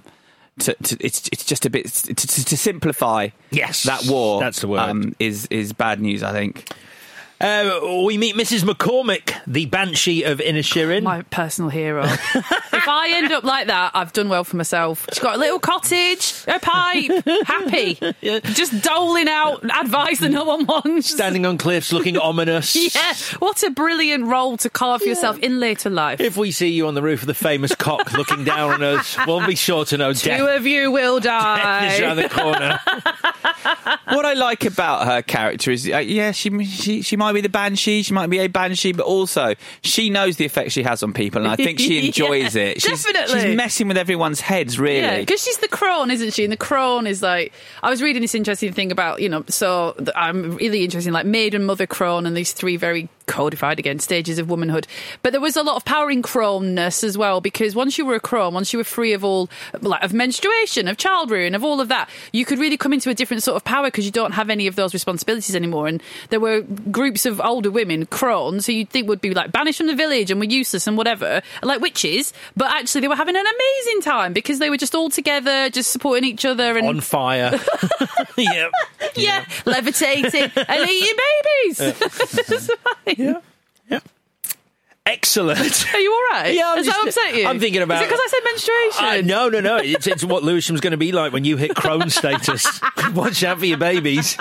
[SPEAKER 10] It's just a bit to simplify.
[SPEAKER 7] Yes,
[SPEAKER 10] that war.
[SPEAKER 7] That's the word.
[SPEAKER 10] Is bad news, I think.
[SPEAKER 7] We meet Mrs. McCormick, the Banshee of Inisherin.
[SPEAKER 2] My personal hero. If I end up like that, I've done well for myself. She's got a little cottage, a pipe, happy. Just doling out advice that no one wants.
[SPEAKER 7] Standing on cliffs, looking ominous.
[SPEAKER 2] Yeah, what a brilliant role to carve yourself in later life.
[SPEAKER 7] If we see you on the roof of the famous Cock looking down on us, we'll be sure to know
[SPEAKER 2] Two of you will die.
[SPEAKER 7] Death is around the corner.
[SPEAKER 10] What I like about her character is, she might be the banshee, she might be a banshee, but also she knows the effect she has on people, and I think she enjoys it.
[SPEAKER 2] Definitely.
[SPEAKER 10] She's messing with everyone's heads, really.
[SPEAKER 2] Yeah, because she's the crone, isn't she? And the crone is like, I was reading this interesting thing about, I'm really interested in like maiden, mother, crone, and these three very codified again stages of womanhood. But there was a lot of power in croneness as well, because once you were a crone, once you were free of all, like, of menstruation, of child rearing, of all of that, you could really come into a different sort of power because you don't have any of those responsibilities anymore. And there were groups of older women, crones, who you'd think would be like banished from the village and were useless and whatever, like witches, but actually they were having an amazing time because they were just all together, just supporting each other and
[SPEAKER 7] on fire. Yep.
[SPEAKER 2] Yeah, levitating and eating babies.
[SPEAKER 7] Yeah. Excellent.
[SPEAKER 2] Are you all right?
[SPEAKER 7] Yeah,
[SPEAKER 2] Has that upset you?
[SPEAKER 7] I'm thinking about...
[SPEAKER 2] Is it because I said menstruation?
[SPEAKER 7] No. It's what Lewisham's going to be like when you hit crone status. Watch out for your babies.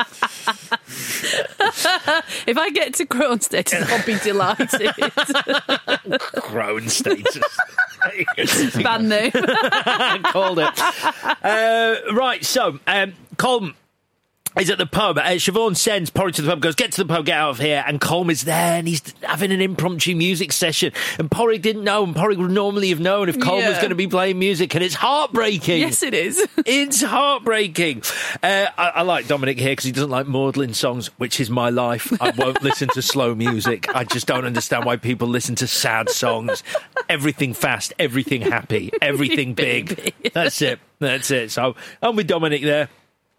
[SPEAKER 2] If I get to crone status, I'll be delighted.
[SPEAKER 7] Crone status.
[SPEAKER 2] Band name.
[SPEAKER 7] Called it. Right, so, Colm is at the pub. Siobhan sends Porrig to the pub, goes, get to the pub, get out of here. And Colm is there and he's having an impromptu music session. And Porrig didn't know, and Porrig would normally have known if Colm was going to be playing music. And it's heartbreaking.
[SPEAKER 2] Yes, it is.
[SPEAKER 7] It's heartbreaking. I like Dominic here because he doesn't like maudlin songs, which is my life. I won't listen to slow music. I just don't understand why people listen to sad songs. Everything fast, everything happy, everything big. That's it. So I'm with Dominic there.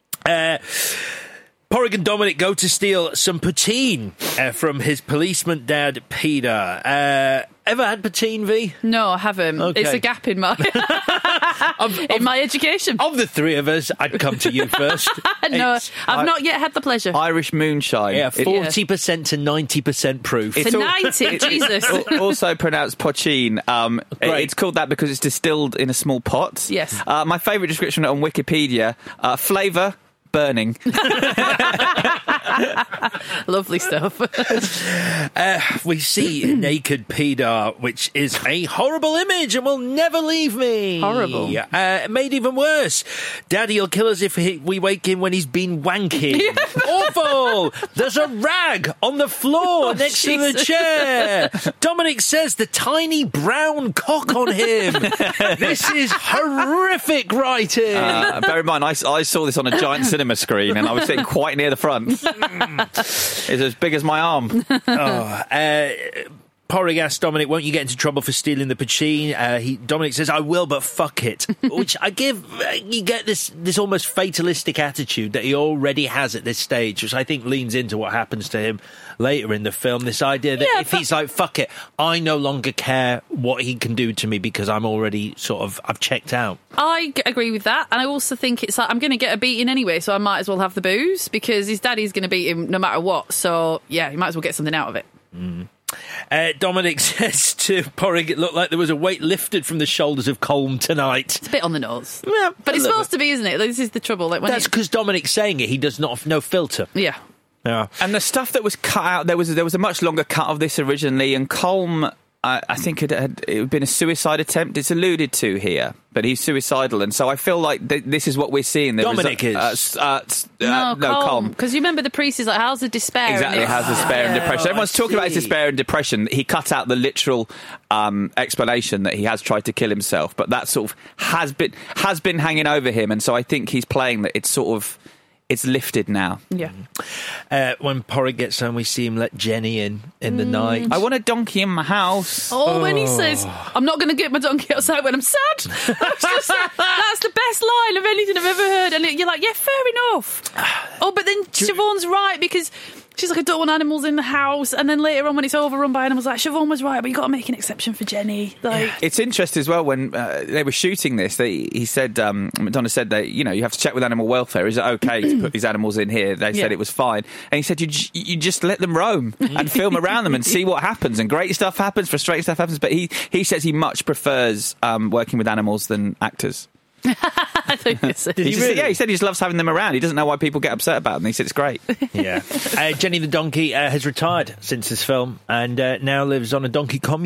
[SPEAKER 7] Porrig and Dominic go to steal some poutine from his policeman dad, Peter. Ever had poutine, V?
[SPEAKER 2] No, I haven't.
[SPEAKER 7] Okay.
[SPEAKER 2] It's a gap in my in my education.
[SPEAKER 7] Of the three of us, I'd come to you first.
[SPEAKER 2] No, I've not yet had the pleasure.
[SPEAKER 10] Irish moonshine.
[SPEAKER 7] Yeah, 40% to 90% proof.
[SPEAKER 2] To 90, Jesus.
[SPEAKER 10] Also pronounced pochine. It's called that because it's distilled in a small pot.
[SPEAKER 2] Yes.
[SPEAKER 10] My favourite description on Wikipedia, flavour, burning.
[SPEAKER 2] Lovely stuff.
[SPEAKER 7] We see naked Peter, which is a horrible image and will never leave me.
[SPEAKER 2] Horrible.
[SPEAKER 7] Made even worse. Daddy'll kill us if we wake him when he's been wanking. Awful. There's a rag on the floor next to the chair. Dominic says the tiny brown cock on him. This is horrific writing.
[SPEAKER 10] Bear in mind, I saw this on a giant cinema screen and I was sitting quite near the front. It's as big as my arm.
[SPEAKER 7] Porrig asks Dominic, won't you get into trouble for stealing the poutine? Dominic says, I will, but fuck it. Which I give... you get this almost fatalistic attitude that he already has at this stage, which I think leans into what happens to him later in the film. This idea that he's like, fuck it, I no longer care what he can do to me because I'm already I've checked out.
[SPEAKER 2] I agree with that. And I also think it's like, I'm going to get a beating anyway, so I might as well have the booze because his daddy's going to beat him no matter what. So, yeah, he might as well get something out of it.
[SPEAKER 7] Dominic says to Porrig, it looked like there was a weight lifted from the shoulders of Colm tonight.
[SPEAKER 2] It's a bit on the nose.
[SPEAKER 7] Yeah,
[SPEAKER 2] but it's supposed to be, isn't it? This is the trouble. Like
[SPEAKER 7] that's because Dominic's saying it. He does not have no filter.
[SPEAKER 2] Yeah.
[SPEAKER 10] And the stuff that was cut out, there was a much longer cut of this originally, and Colm, I think it had been a suicide attempt. It's alluded to here, but he's suicidal, and so I feel like this is what we're seeing.
[SPEAKER 7] Dominic is.
[SPEAKER 2] No, Colm. Because you remember the priest is like, how's the despair?
[SPEAKER 10] Exactly, how's despair and depression. Everyone's talking about his despair and depression. He cut out the literal explanation that he has tried to kill himself, but that sort of has been hanging over him, and so I think he's playing that it's lifted now.
[SPEAKER 2] Yeah.
[SPEAKER 7] When Porrig gets home, we see him let Jenny in the night.
[SPEAKER 10] I want a donkey in my house.
[SPEAKER 2] When he says, I'm not going to get my donkey outside when I'm sad. That's the best line of anything I've ever heard. And you're like, yeah, fair enough. But then Siobhan's right, because she's like, I don't want animals in the house. And then later on, when it's overrun by animals, like, Siobhan was right, but you've got to make an exception for Jenny. Like,
[SPEAKER 10] it's interesting as well, when they were shooting this, he said, McDonagh said that, you have to check with animal welfare. Is it okay to put these animals in here? They said it was fine. And he said, you just let them roam and film around them and see what happens. And great stuff happens, frustrating stuff happens. But he says he much prefers working with animals than actors.
[SPEAKER 2] I think
[SPEAKER 10] he said he just loves having them around. He doesn't know why people get upset about them. He said it's great.
[SPEAKER 7] Yeah. Jenny the donkey has retired since this film and now lives on a donkey commune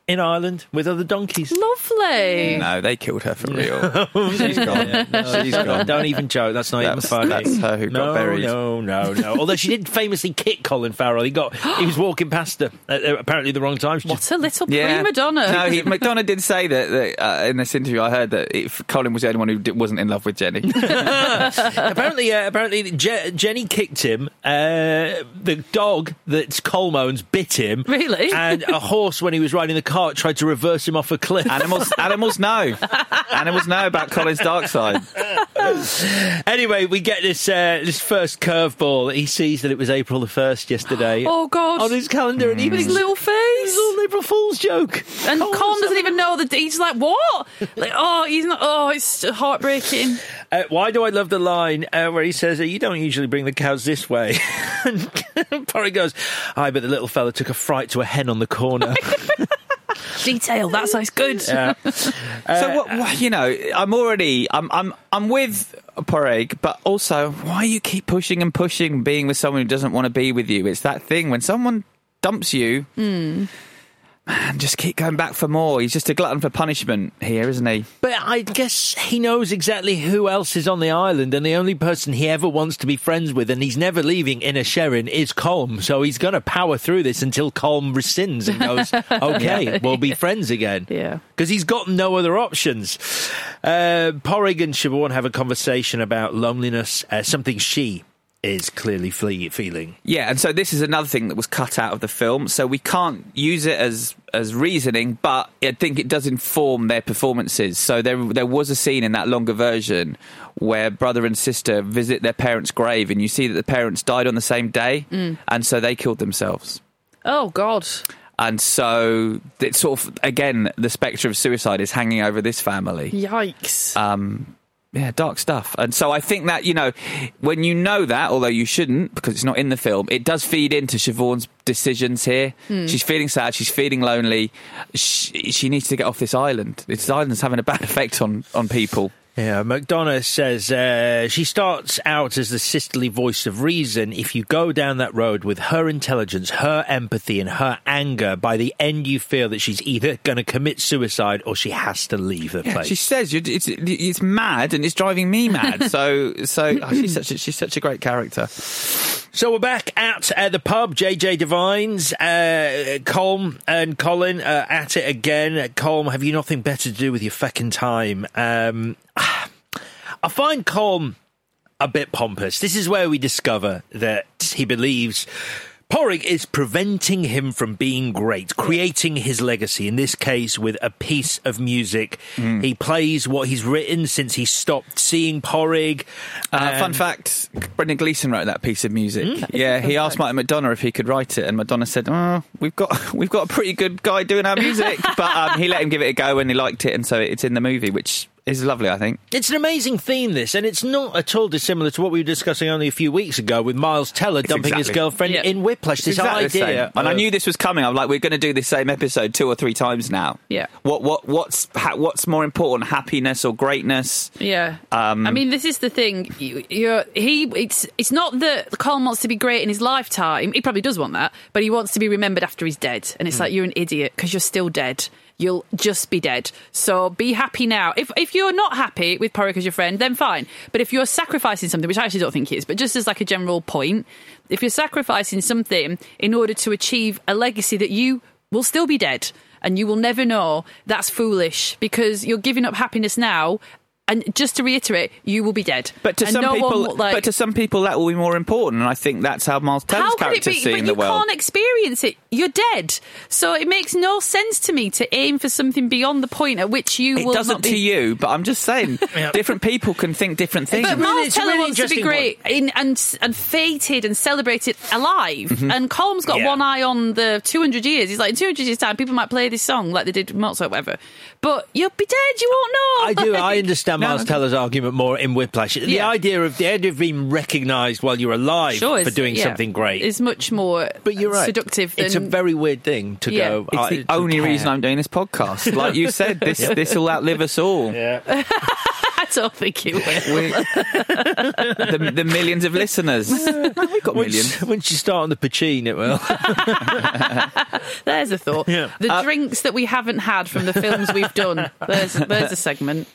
[SPEAKER 7] in Ireland with other donkeys.
[SPEAKER 2] Lovely.
[SPEAKER 10] No, they killed her for real. She's gone. She's gone.
[SPEAKER 7] Don't even joke. That's not even funny.
[SPEAKER 10] That's her who got buried.
[SPEAKER 7] No. Although she did famously kick Colin Farrell. He was walking past her at apparently the wrong time.
[SPEAKER 2] What a little prima donna.
[SPEAKER 10] No, McDonough did say that in this interview I heard that Colin was the only one who wasn't in love with Jenny.
[SPEAKER 7] Apparently Jenny kicked him. The dog that Colm owns bit him.
[SPEAKER 2] Really?
[SPEAKER 7] And a horse, when he was riding the cart, tried to reverse him off a cliff.
[SPEAKER 10] Animals know. Animals know about Colin's dark side.
[SPEAKER 7] Anyway, we get this first curveball. He sees that it was April the 1st yesterday.
[SPEAKER 2] Oh, God.
[SPEAKER 7] On his calendar. And
[SPEAKER 2] with his little face.
[SPEAKER 7] His little April Fool's joke.
[SPEAKER 2] And Colm doesn't even know that. He's like, what? He's not. Oh, it's heartbreaking.
[SPEAKER 7] Why do I love the line where he says, you don't usually bring the cows this way? And Porrick goes, I bet the little fella took a fright to a hen on the corner.
[SPEAKER 2] Detail, that sounds good.
[SPEAKER 7] Yeah.
[SPEAKER 10] So what, I'm with Porrick, but also why you keep pushing and pushing, being with someone who doesn't want to be with you? It's that thing when someone dumps you. Man, just keep going back for more. He's just a glutton for punishment here, isn't he?
[SPEAKER 7] But I guess he knows exactly who else is on the island, and the only person he ever wants to be friends with, and he's never leaving Inisherin, is Colm. So he's going to power through this until Colm rescinds and goes, okay, we'll be friends again.
[SPEAKER 2] Yeah.
[SPEAKER 7] Because he's got no other options. Porrick and Siobhan have a conversation about loneliness, something she is clearly feeling.
[SPEAKER 10] Yeah, and so this is another thing that was cut out of the film, so we can't use it as reasoning, but I think it does inform their performances. So there was a scene in that longer version where brother and sister visit their parents' grave, and you see that the parents died on the same day, and so they killed themselves.
[SPEAKER 2] Oh, God.
[SPEAKER 10] And so it's sort of, again, the spectre of suicide is hanging over this family.
[SPEAKER 2] Yikes.
[SPEAKER 10] Yeah, dark stuff. And so I think that, when you know that, although you shouldn't, because it's not in the film, it does feed into Siobhan's decisions here. She's feeling sad, she's feeling lonely. She needs to get off this island. This island's having a bad effect on people.
[SPEAKER 7] Yeah, McDonough says she starts out as the sisterly voice of reason. If you go down that road with her intelligence, her empathy and her anger, by the end you feel that she's either going to commit suicide or she has to leave the place.
[SPEAKER 10] She says it's mad and it's driving me mad. So she's such a great character.
[SPEAKER 7] So we're back at the pub. JJ Divines, Colm and Colin at it again. Colm, have you nothing better to do with your fucking time? I find Colm a bit pompous. This is where we discover that he believes Porrick is preventing him from being great, creating his legacy, in this case with a piece of music. He plays what he's written since he stopped seeing Porrick.
[SPEAKER 10] Fun fact, Brendan Gleeson wrote that piece of music. Yeah, he asked Martin McDonough if he could write it, and McDonough said, we've got a pretty good guy doing our music. But he let him give it a go and he liked it, and so it's in the movie, which is lovely, I think.
[SPEAKER 7] It's an amazing theme, this, and it's not at all dissimilar to what we were discussing only a few weeks ago with Miles Teller dumping his girlfriend in Whiplash. This idea.
[SPEAKER 10] And I knew this was coming. I'm like, we're going to do this same episode 2 or 3 times now.
[SPEAKER 2] Yeah.
[SPEAKER 10] What's more important, happiness or greatness?
[SPEAKER 2] Yeah. I mean, this is the thing. It's not that Colm wants to be great in his lifetime. He probably does want that, but he wants to be remembered after he's dead. And it's like, you're an idiot because you're still dead. You'll just be dead. So be happy now. If you're not happy with Porrick as your friend, then fine. But if you're sacrificing something, which I actually don't think he is, but just as like a general point, if you're sacrificing something in order to achieve a legacy that you will still be dead and you will never know, that's foolish because you're giving up happiness now. And just to reiterate, you will be dead.
[SPEAKER 10] But to some people, that will be more important, and I think that's how Miles Teller's character is seeing the world.
[SPEAKER 2] You can't experience it. You're dead. So it makes no sense to me to aim for something beyond the point at which you will
[SPEAKER 10] doesn't
[SPEAKER 2] not be...
[SPEAKER 10] to you, but I'm just saying, different people can think different things.
[SPEAKER 2] But Miles Teller wants to be great and feted and celebrated alive, and Colm's got one eye on the 200 years. He's like, in 200 years' time, people might play this song like they did Mozart or whatever, but you'll be dead. You won't know.
[SPEAKER 7] I understand Miles Teller's argument more in Whiplash. The idea of being recognised while you're alive for doing something great
[SPEAKER 2] is much more seductive than...
[SPEAKER 7] It's a very weird thing to go...
[SPEAKER 10] It's the only reason I'm doing this podcast. Like you said, this will outlive us all.
[SPEAKER 2] I don't think you will.
[SPEAKER 10] The millions of listeners. We've got millions.
[SPEAKER 7] Once you start on the Pachin, it will.
[SPEAKER 2] There's a thought.
[SPEAKER 7] Yeah.
[SPEAKER 2] The drinks that we haven't had from the films we've done. There's a segment.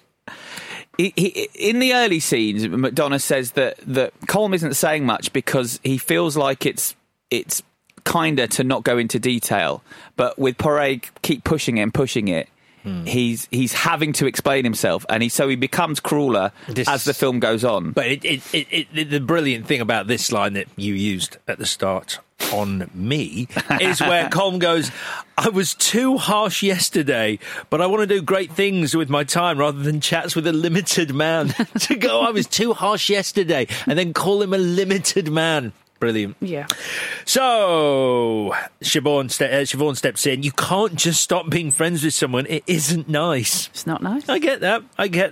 [SPEAKER 10] In the early scenes, McDonough says that Colm isn't saying much because he feels like it's kinder to not go into detail. But with Porrig keep pushing it, he's having to explain himself, and so he becomes crueler as the film goes on.
[SPEAKER 7] But the brilliant thing about this line that you used at the start on me is where Colm goes, I was too harsh yesterday, but I want to do great things with my time rather than chats with a limited man. To go, I was too harsh yesterday, and then call him a limited man. Brilliant.
[SPEAKER 2] Yeah.
[SPEAKER 7] So, Siobhan steps in. You can't just stop being friends with someone. It isn't nice.
[SPEAKER 2] It's not nice.
[SPEAKER 7] I get that.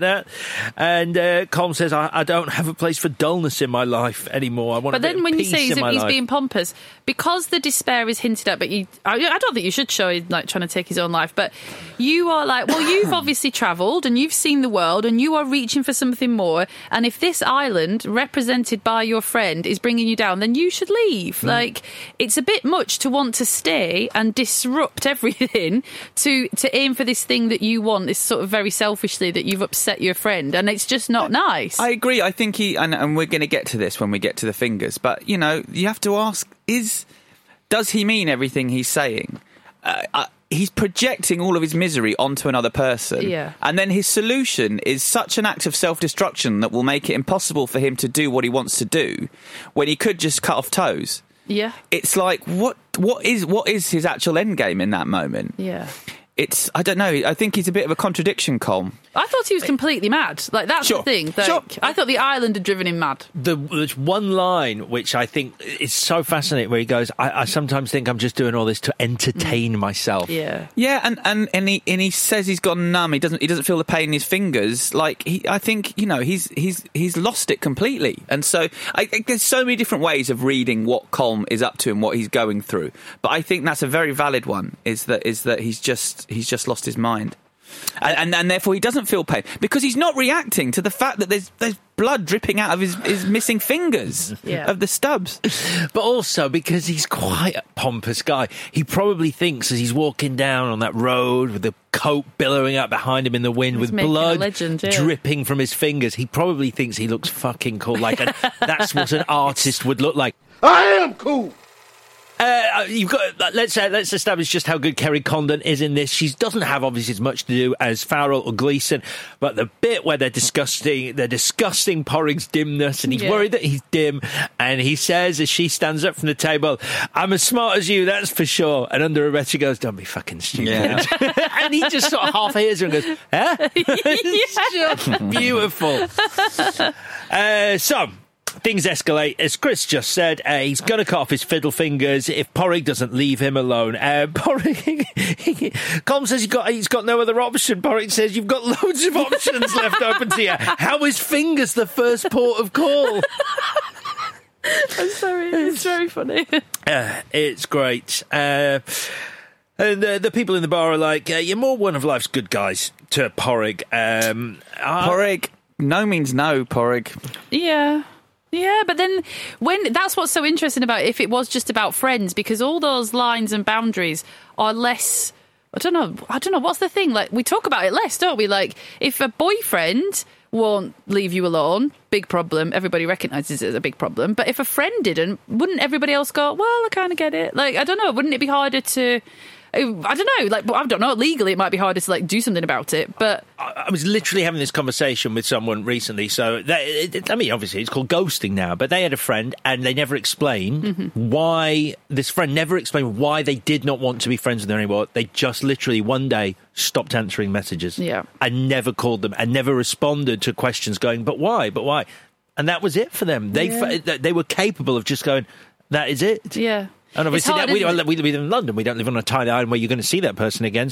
[SPEAKER 7] And Colm says, I don't have a place for dullness in my life anymore. I want
[SPEAKER 2] But then when you say he's being pompous, because the despair is hinted at, but I don't think you should show him like trying to take his own life, but you are like, well, you've obviously travelled and you've seen the world and you are reaching for something more, and if this island, represented by your friend, is bringing you down, then you should leave. Like, it's a bit much to want to stay and disrupt everything to aim for this thing that you want, this sort of very selfishly that you've upset your friend, and it's just not nice.
[SPEAKER 10] I agree. I think and we're going to get to this when we get to the fingers, but, you know, you have to ask, does he mean everything he's saying? He's projecting all of his misery onto another person.
[SPEAKER 2] Yeah.
[SPEAKER 10] And then his solution is such an act of self-destruction that will make it impossible for him to do what he wants to do when he could just cut off toes.
[SPEAKER 2] Yeah.
[SPEAKER 10] It's like, what is his actual end game in that moment?
[SPEAKER 2] Yeah.
[SPEAKER 10] I don't know. I think he's a bit of a contradiction, Colm.
[SPEAKER 2] I thought he was completely mad. Like, that's the thing. Like, I thought the island had driven him mad.
[SPEAKER 7] There's one line which I think is so fascinating where he goes, I sometimes think I'm just doing all this to entertain myself.
[SPEAKER 2] Yeah.
[SPEAKER 10] Yeah, and he says he's gone numb. He doesn't feel the pain in his fingers. Like, I think, you know, he's lost it completely. And so I think there's so many different ways of reading what Colm is up to and what he's going through. But I think that's a very valid one, is that he's just lost his mind. And therefore he doesn't feel pain because he's not reacting to the fact that there's blood dripping out of his missing fingers of the stubs.
[SPEAKER 7] But also because he's quite a pompous guy. He probably thinks as he's walking down on that road with the coat billowing out behind him in the wind, with blood dripping from his fingers, he probably thinks he looks fucking cool. Like that's what an artist would look like.
[SPEAKER 13] I am cool.
[SPEAKER 7] You've got. Let's establish just how good Kerry Condon is in this. She doesn't have obviously as much to do as Farrell or Gleeson, but the bit where they're discussing Porrig's dimness, and he's worried that he's dim, and he says as she stands up from the table, "I'm as smart as you, that's for sure." And under her breath she goes, "Don't be fucking stupid." Yeah. And he just sort of half hears her and goes, "Huh?" It's just beautiful. So. Things escalate. As Chris just said, he's going to cut off his fiddle fingers if Porrig doesn't leave him alone. Porrig, Colm says he's got no other option. Porrig says, you've got loads of options left open to you. How is fingers the first port of call?
[SPEAKER 2] I'm sorry, it's very funny.
[SPEAKER 7] It's great. And the people in the bar are like, you're more one of life's good guys to Porrig.
[SPEAKER 10] Porrig, no means no, Porrig.
[SPEAKER 2] Yeah. Yeah, but then that's what's so interesting about it, if it was just about friends, because all those lines and boundaries are less. I don't know. What's the thing? Like, we talk about it less, don't we? Like, if a boyfriend won't leave you alone, big problem. Everybody recognises it as a big problem. But if a friend didn't, wouldn't everybody else go, well, I kind of get it? Like, I don't know. Wouldn't it be harder to... I don't know. Like, I don't know. Legally, it might be harder to do something about it. But
[SPEAKER 7] I was literally having this conversation with someone recently. So, obviously, it's called ghosting now. But they had a friend, and they never explained why. This friend never explained why they did not want to be friends with them anymore. They just literally one day stopped answering messages, and never called them, and never responded to questions going, "But why? But why?" And that was it for them. They were capable of just going, "That is it."
[SPEAKER 2] Yeah.
[SPEAKER 7] And obviously, we live in London. We don't live on a tiny island where you're going to see that person again. So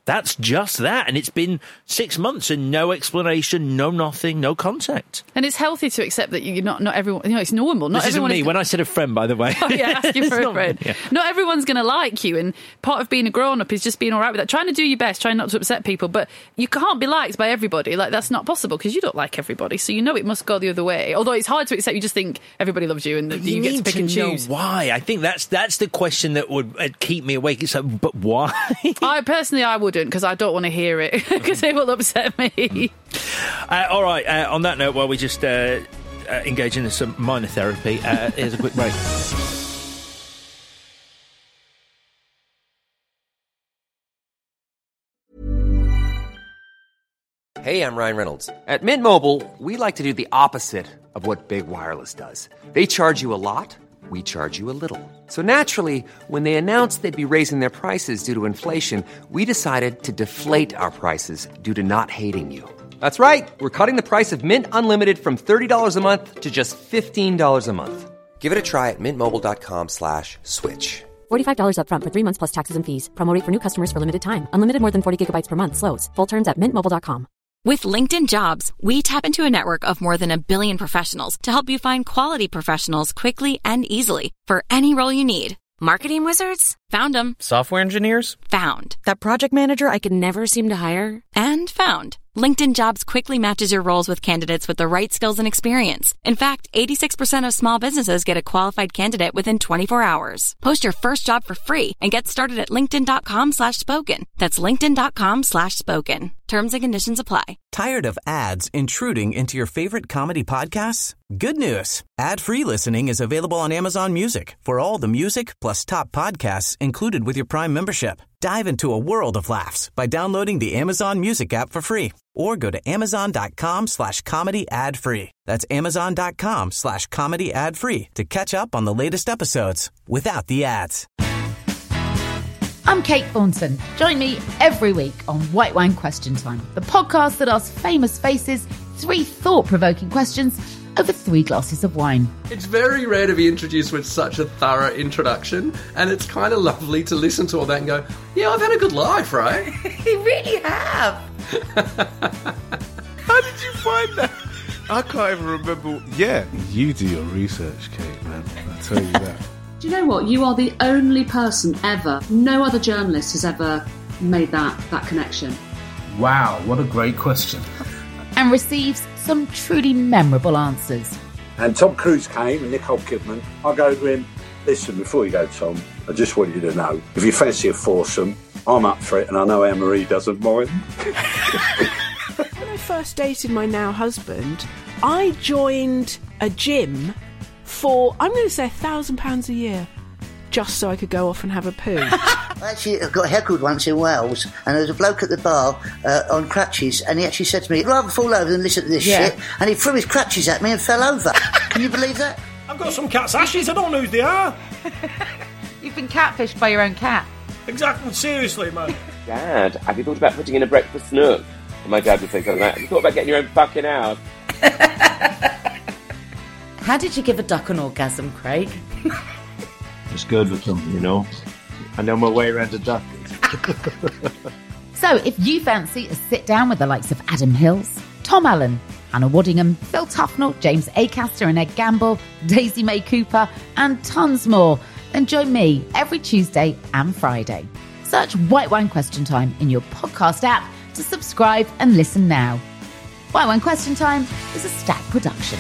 [SPEAKER 7] That's just that. And it's been 6 months and no explanation, no nothing, no contact.
[SPEAKER 2] And it's healthy to accept that you're not everyone, it's normal. Not
[SPEAKER 7] this
[SPEAKER 2] everyone
[SPEAKER 7] isn't me. When I said a friend, by the way.
[SPEAKER 2] Oh, yeah, ask you for a friend.
[SPEAKER 7] Yeah.
[SPEAKER 2] Not everyone's going to like you. And part of being a grown-up is just being all right with that. Trying to do your best, trying not to upset people. But you can't be liked by everybody. Like, that's not possible because you don't like everybody. So you know it must go the other way. Although it's hard to accept. You just think everybody loves you and you get to pick and choose.
[SPEAKER 7] Why? I think that's the question that would keep me awake. It's like, but why?
[SPEAKER 2] I wouldn't, because I don't want to hear it, because it will upset me.
[SPEAKER 7] All right, on that note, while we just engage in some minor therapy, here's a quick break.
[SPEAKER 3] Hey, I'm Ryan Reynolds. At Mint Mobile, we like to do the opposite of what Big Wireless does. They charge you a lot. We charge you a little. So naturally, when they announced they'd be raising their prices due to inflation, we decided to deflate our prices due to not hating you. That's right. We're cutting the price of Mint Unlimited from $30 a month to just $15 a month. Give it a try at mintmobile.com/switch.
[SPEAKER 5] $45 up front for 3 months plus taxes and fees. Promo rate for new customers for limited time. Unlimited more than 40 gigabytes per month. Slows full terms at mintmobile.com.
[SPEAKER 1] With LinkedIn Jobs, we tap into a network of more than 1 billion professionals to help you find quality professionals quickly and easily for any role you need. Marketing wizards? Found them.
[SPEAKER 14] Software engineers?
[SPEAKER 1] Found. That project manager I could never seem to hire? And found. LinkedIn Jobs quickly matches your roles with candidates with the right skills and experience. In fact, 86% of small businesses get a qualified candidate within 24 hours. Post your first job for free and get started at linkedin.com/spoken. That's linkedin.com/spoken. Terms and conditions apply.
[SPEAKER 6] Tired of ads intruding into your favorite comedy podcasts? Good news. Ad-free listening is available on Amazon Music for all the music plus top podcasts included with your Prime membership. Dive into a world of laughs by downloading the Amazon Music app for free or go to amazon.com/comedy ad-free. That's amazon.com/comedy ad-free to catch up on the latest episodes without the ads.
[SPEAKER 15] I'm Kate Thornton. Join me every week on White Wine Question Time, the podcast that asks famous faces 3 thought-provoking questions over 3 glasses of wine.
[SPEAKER 16] It's very rare to be introduced with such a thorough introduction, and it's kind of lovely to listen to all that and go, yeah, I've had a good life, right?
[SPEAKER 15] You really have.
[SPEAKER 17] How did you find that? I can't even remember. Yeah, you do your research, Kate, man. I'll tell you that.
[SPEAKER 18] Do you know what? You are the only person ever, no other journalist has ever made that connection.
[SPEAKER 8] Wow, what a great question.
[SPEAKER 15] And receives some truly memorable answers.
[SPEAKER 19] And Tom Cruise came and Nicole Kidman. I go to him, listen, before you go, Tom, I just want you to know, if you fancy a foursome, I'm up for it, and I know Anne-Marie doesn't mind.
[SPEAKER 20] When I first dated my now husband, I joined a gym for, I'm going to say £1,000 a year, just so I could go off and have a poo.
[SPEAKER 12] I actually got heckled once in Wales, and there was a bloke at the bar on crutches, and he actually said to me, I'd rather fall over than listen to this shit, and he threw his crutches at me and fell over. Can you believe that?
[SPEAKER 21] I've got some cat's ashes, I don't know who they are.
[SPEAKER 15] You've been catfished by your own cat.
[SPEAKER 21] Exactly, seriously, man.
[SPEAKER 22] Dad, have you thought about putting in a breakfast nook? And my dad would say something like that. Have you thought about getting your own fucking house?
[SPEAKER 15] How did you give a duck an orgasm, Craig?
[SPEAKER 23] Just good with them, you know. I know my way around a duck.
[SPEAKER 15] So, if you fancy a sit-down with the likes of Adam Hills, Tom Allen, Anna Waddingham, Phil Tufnell, James Acaster and Ed Gamble, Daisy May Cooper, and tons more, then join me every Tuesday and Friday. Search White Wine Question Time in your podcast app to subscribe and listen now. White Wine Question Time is a Stack production.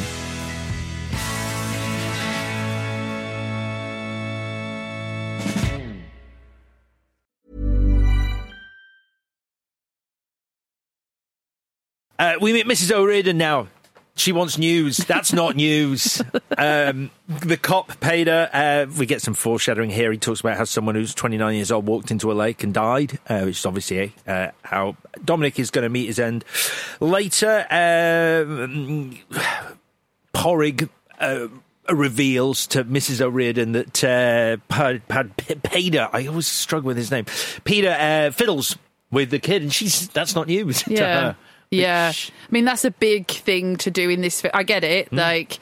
[SPEAKER 7] We meet Mrs. O'Riordan now. She wants news. That's not news. The cop paid her. We get some foreshadowing here. He talks about how someone who's 29 years old walked into a lake and died, which is obviously how Dominic is going to meet his end later. Porrig reveals to Mrs. O'Riordan that Peter, I always struggle with his name, Peter fiddles with the kid, and that's not news to her.
[SPEAKER 2] Yeah, I mean, that's a big thing to do in this. I get it. Like,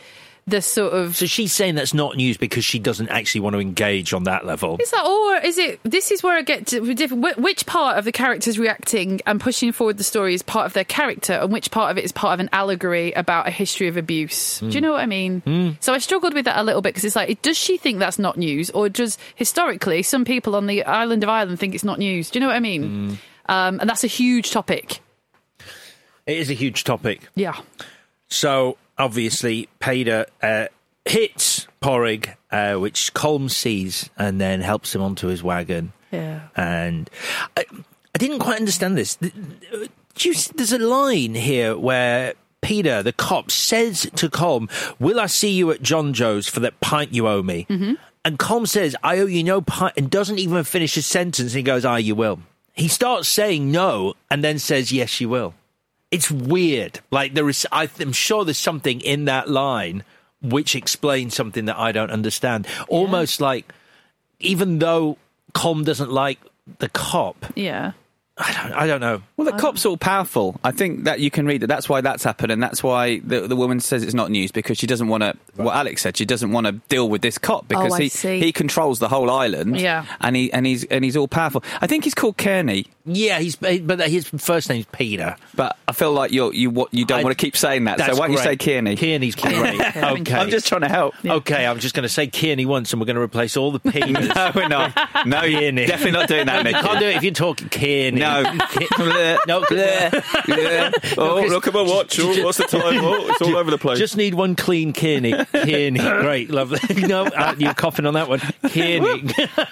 [SPEAKER 2] the sort of...
[SPEAKER 7] So she's saying that's not news because she doesn't actually want to engage on that level.
[SPEAKER 2] Is that, or is it... This is where I get to... Which part of the characters reacting and pushing forward the story is part of their character, and which part of it is part of an allegory about a history of abuse? Do you know what I mean? So I struggled with that a little bit, because it's like, does she think that's not news, or does, historically, some people on the island of Ireland think it's not news? Do you know what I mean? And that's a huge topic.
[SPEAKER 7] It is a huge topic.
[SPEAKER 2] Yeah.
[SPEAKER 7] So, obviously, Pader hits Porrig, which Colm sees, and then helps him onto his wagon.
[SPEAKER 2] Yeah.
[SPEAKER 7] And I didn't quite understand this. There's a line here where Peter, the cop, says to Colm, "Will I see you at John Joe's for that pint you owe me?" Mm-hmm. And Colm says, "I owe you no pint," and doesn't even finish his sentence. He goes, "You will." He starts saying no, and then says, "Yes, you will." It's weird. Like, I'm sure there's something in that line which explains something that I don't understand. Yeah. Almost like, even though Colm doesn't like the cop.
[SPEAKER 2] Yeah.
[SPEAKER 7] I don't know.
[SPEAKER 10] Well, the cop's all powerful. I think that you can read that. That's why that's happened, and that's why the woman says it's not news, because she doesn't want to. What Alex said, she doesn't want to deal with this cop because he controls the whole island.
[SPEAKER 2] Yeah,
[SPEAKER 10] and he's all powerful. I think he's called Kearney.
[SPEAKER 7] Yeah, but his first name's Peter.
[SPEAKER 10] But I feel like you don't want to keep saying that. So why don't you say Kearney?
[SPEAKER 7] Kearney's great. Okay,
[SPEAKER 10] I'm just trying to help.
[SPEAKER 7] Yeah. Okay, I'm just going to say Kearney once, and we're going to replace all the Peters.
[SPEAKER 10] No, we're not. No,
[SPEAKER 7] Kearney.
[SPEAKER 10] Definitely not doing that, Nick.
[SPEAKER 7] You can't do it if you're talking Kearney.
[SPEAKER 10] No.
[SPEAKER 7] No.
[SPEAKER 10] Oh, look at my watch. Oh, what's the time? Oh, it's all over the place.
[SPEAKER 7] Just need one clean Kearney. Kearney. Great, lovely. No, you're coughing on that one. Kearney.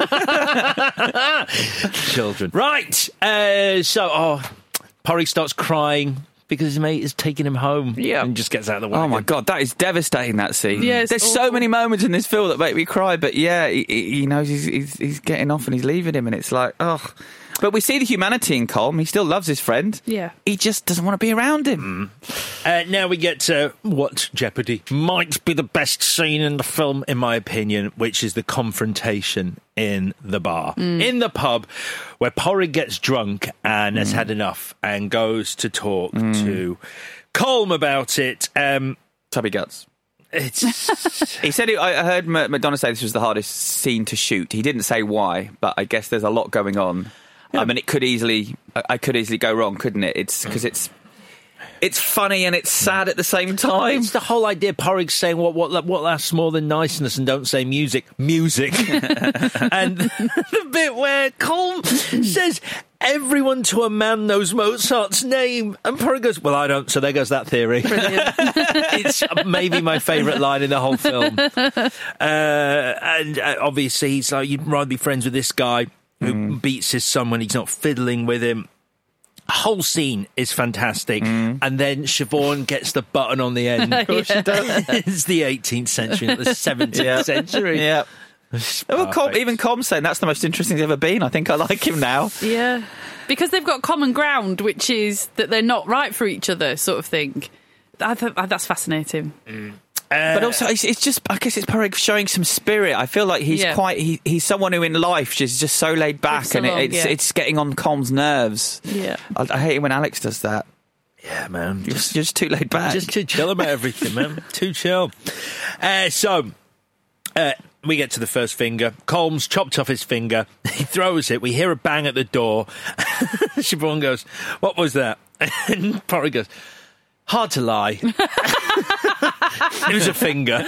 [SPEAKER 7] Children. Right. Porrig starts crying because his mate is taking him home.
[SPEAKER 10] Yeah.
[SPEAKER 7] And just gets out of the way.
[SPEAKER 10] Oh my God, that is devastating, that scene.
[SPEAKER 2] Yeah,
[SPEAKER 10] there's so many moments in this film that make me cry, but yeah, he knows he's getting off and he's leaving him, and it's like, oh. But we see the humanity in Colm. He still loves his friend.
[SPEAKER 2] Yeah.
[SPEAKER 10] He just doesn't want to be around him.
[SPEAKER 7] Now we get to what Jeopardy might be the best scene in the film, in my opinion, which is the confrontation in the bar. In the pub, where Porrig gets drunk and has had enough and goes to talk to Colm about it.
[SPEAKER 10] Tubby guts. He said, I heard McDonough say this was the hardest scene to shoot. He didn't say why, but I guess there's a lot going on. Yeah. I mean, I could easily go wrong, couldn't it? It's because it's funny and it's sad at the same time.
[SPEAKER 7] It's the whole idea. Porrig saying what lasts more than niceness, and don't say music. And the bit where Colm says, "Everyone to a man knows Mozart's name," and Porrig goes, "Well, I don't." So there goes that theory. It's maybe my favourite line in the whole film. And obviously he's like, you'd rather be friends with this guy who beats his son when he's not fiddling with him. Whole scene is fantastic, and then Siobhan gets the button on the end.
[SPEAKER 10] Of course she does.
[SPEAKER 7] It's the 18th century, not the 17th century.
[SPEAKER 10] Yeah. Well, even Colm saying that's the most interesting he's ever been. I think I like him now.
[SPEAKER 2] Yeah, because they've got common ground, which is that they're not right for each other, sort of thing. That's fascinating.
[SPEAKER 10] But also, it's just, I guess it's Porrig showing some spirit. I feel like he's he's someone who in life is just so laid back, and it's getting on Colm's nerves.
[SPEAKER 2] Yeah,
[SPEAKER 10] I hate it when Alex does that.
[SPEAKER 7] Yeah, man.
[SPEAKER 10] You're just too laid back.
[SPEAKER 7] Just too chill about everything, man. Too chill. We get to the first finger. Colm's chopped off his finger. He throws it. We hear a bang at the door. Siobhan goes, "What was that?" And Porrig goes, "Hard to lie." It was a finger.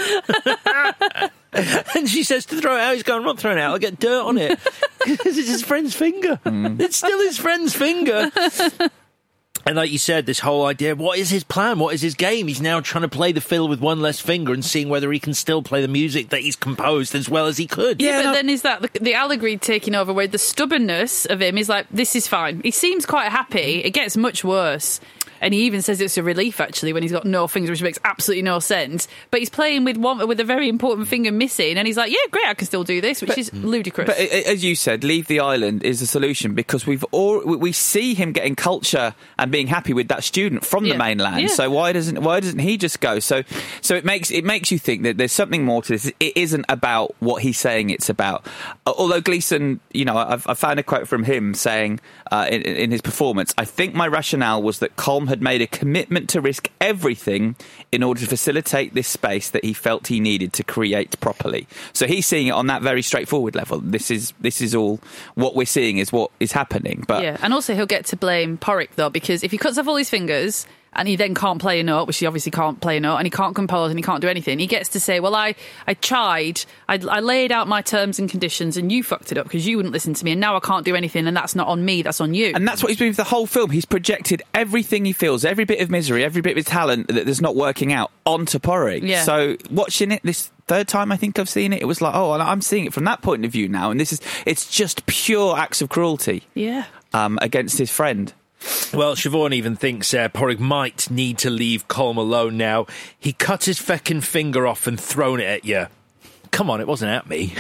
[SPEAKER 7] And she says to throw it out. He's going, "I'm not throwing it out. I'll get dirt on it." Because it's his friend's finger. It's still his friend's finger. And like you said, this whole idea, what is his plan? What is his game? He's now trying to play the fiddle with one less finger and seeing whether he can still play the music that he's composed as well as he could.
[SPEAKER 2] Yeah, but then is that the allegory taking over, where the stubbornness of him is like, this is fine. He seems quite happy. It gets much worse. And he even says it's a relief, actually, when he's got no fingers, which makes absolutely no sense. But he's playing with a very important finger missing, and he's like, yeah, great, I can still do this, which is ludicrous.
[SPEAKER 10] But as you said, leave the island is the solution, because we see him getting culture and being happy with that student from the mainland. Yeah. So why doesn't he just go? So it makes you think that there's something more to this. It isn't about what he's saying it's about. Although Gleeson, I found a quote from him saying in his performance, "I think my rationale was that Colm had made a commitment to risk everything in order to facilitate this space that he felt he needed to create properly. So he's seeing it on that very straightforward level. This is all what we're seeing is what is happening. But
[SPEAKER 2] yeah, and also he'll get to blame Porrick though, because if he cuts off all his fingers and he then can't play a note, which he obviously can't play a note, and he can't compose and he can't do anything, he gets to say, well, I tried, I laid out my terms and conditions and you fucked it up because you wouldn't listen to me, and now I can't do anything, and that's not on me, that's on you.
[SPEAKER 10] And that's what he's doing for the whole film. He's projected everything he feels, every bit of misery, every bit of his talent that's not working out onto Porrick.
[SPEAKER 2] Yeah.
[SPEAKER 10] So watching it this third time I think I've seen it, it was like, oh, I'm seeing it from that point of view now, and it's just pure acts of cruelty against his friend.
[SPEAKER 7] Well, Siobhan even thinks Porrick might need to leave Colm alone now. He cut his feckin' finger off and thrown it at you. Come on, it wasn't at me.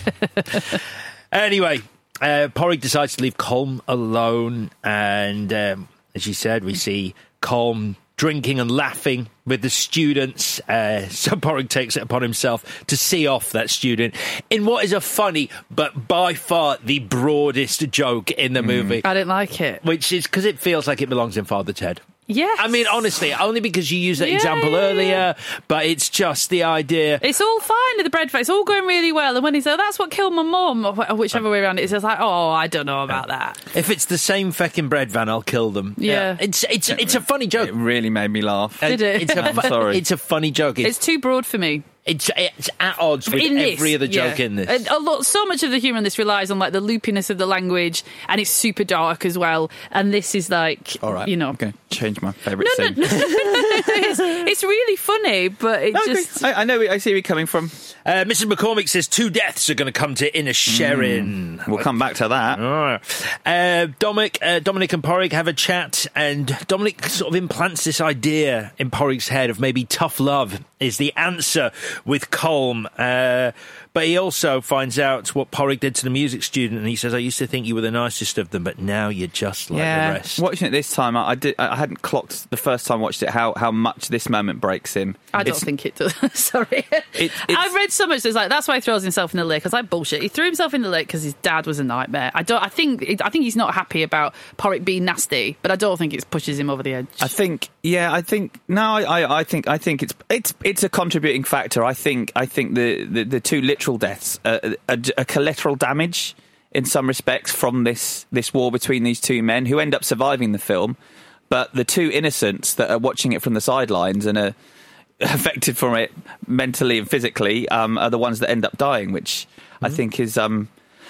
[SPEAKER 7] Anyway, Porrick decides to leave Colm alone, and as you said, we see Colm drinking and laughing with the students. So Porrick takes it upon himself to see off that student in what is a funny but by far the broadest joke in the movie.
[SPEAKER 2] I didn't like it.
[SPEAKER 7] Which is because it feels like it belongs in Father's Head.
[SPEAKER 2] Yes.
[SPEAKER 7] I mean, honestly, only because you used that example earlier, but it's just the idea.
[SPEAKER 2] It's all fine at the bread fight. It's all going really well. And when he said, that's what killed my mum, or whichever way around it is, it's like, oh, I don't know about that.
[SPEAKER 7] If it's the same feckin' bread van, I'll kill them.
[SPEAKER 2] Yeah.
[SPEAKER 7] It's a funny joke.
[SPEAKER 10] It really made me laugh.
[SPEAKER 2] Did it?
[SPEAKER 10] I'm sorry.
[SPEAKER 7] It's a funny joke.
[SPEAKER 2] It's too broad for me.
[SPEAKER 7] It's at odds with every other joke in this.
[SPEAKER 2] So much of the humour in this relies on like the loopiness of the language, and it's super dark as well. And this is like,
[SPEAKER 10] all right,
[SPEAKER 2] you know,
[SPEAKER 10] I'm going to change my favourite scene.
[SPEAKER 2] It's really funny, but it just.
[SPEAKER 10] I know. I see where you're coming from.
[SPEAKER 7] Mrs. McCormick says 2 deaths are going to come to Inisherin.
[SPEAKER 10] We'll come back to that.
[SPEAKER 7] All right. Dominic and Porrick have a chat, and Dominic sort of implants this idea in Porrick's head of maybe tough love is the answer with Colm. But he also finds out what Porrick did to the music student, and he says, I used to think you were the nicest of them, but now you're just like the rest.
[SPEAKER 10] Watching it this time, I hadn't clocked the first time I watched it how much this moment breaks him.
[SPEAKER 2] I don't think it does. Sorry. I've read so much that's like, that's why he throws himself in the lake. I was like, bullshit. He threw himself in the lake because his dad was a nightmare. I think he's not happy about Porrick being nasty, but I don't think it pushes him over the edge.
[SPEAKER 10] I think it's a contributing factor. I think the 2 literal deaths are collateral damage in some respects from this war between these 2 men who end up surviving the film, but the 2 innocents that are watching it from the sidelines and are affected from it mentally and physically are the ones that end up dying, which I think is a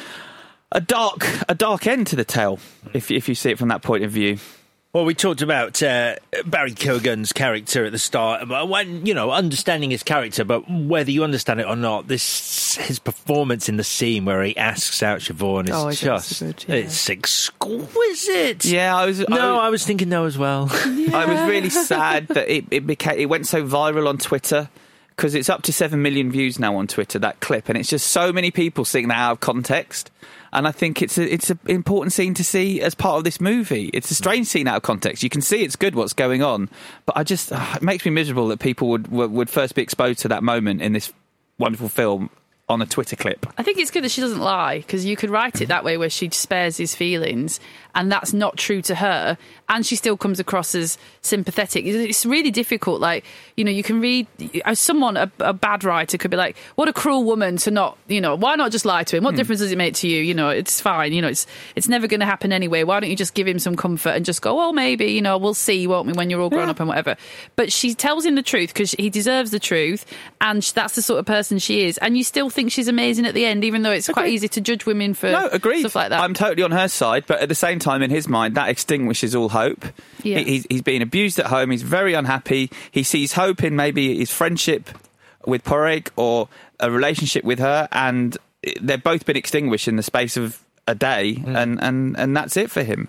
[SPEAKER 10] dark end to the tale if you see it from that point of view.
[SPEAKER 7] Well, we talked about Barry Keoghan's character at the start, when, understanding his character, but whether you understand it or not, his performance in the scene where he asks out Siobhan is it's exquisite.
[SPEAKER 10] Yeah, I
[SPEAKER 7] was thinking no as well.
[SPEAKER 10] Yeah. I was really sad that it went so viral on Twitter, because it's up to 7 million views now on Twitter, that clip, and it's just so many people seeing that out of context. And I think it's an important scene to see as part of this movie. It's a strange scene out of context. You can see it's good what's going on, but it makes me miserable that people would first be exposed to that moment in this wonderful film on a Twitter clip.
[SPEAKER 2] I think it's good that she doesn't lie, because you could write it that way where she spares his feelings, and that's not true to her, and she still comes across as sympathetic. It's really difficult. Like, you can read, as someone, a bad writer could be like, what a cruel woman to not, why not just lie to him? What difference does it make to you? It's fine. It's never going to happen anyway. Why don't you just give him some comfort and just go, well, maybe, we'll see, won't we, when you're all grown up and whatever. But she tells him the truth because he deserves the truth, and that's the sort of person she is. And you still think she's amazing at the end, even though it's quite easy to judge women for stuff like that.
[SPEAKER 10] I'm totally on her side, but at the same time, in his mind, that extinguishes all hope.
[SPEAKER 2] Yeah.
[SPEAKER 10] He's being abused at home. He's very unhappy. He sees hope in maybe his friendship with Porrick or a relationship with her, and they've both been extinguished in the space of a day, and that's it for him.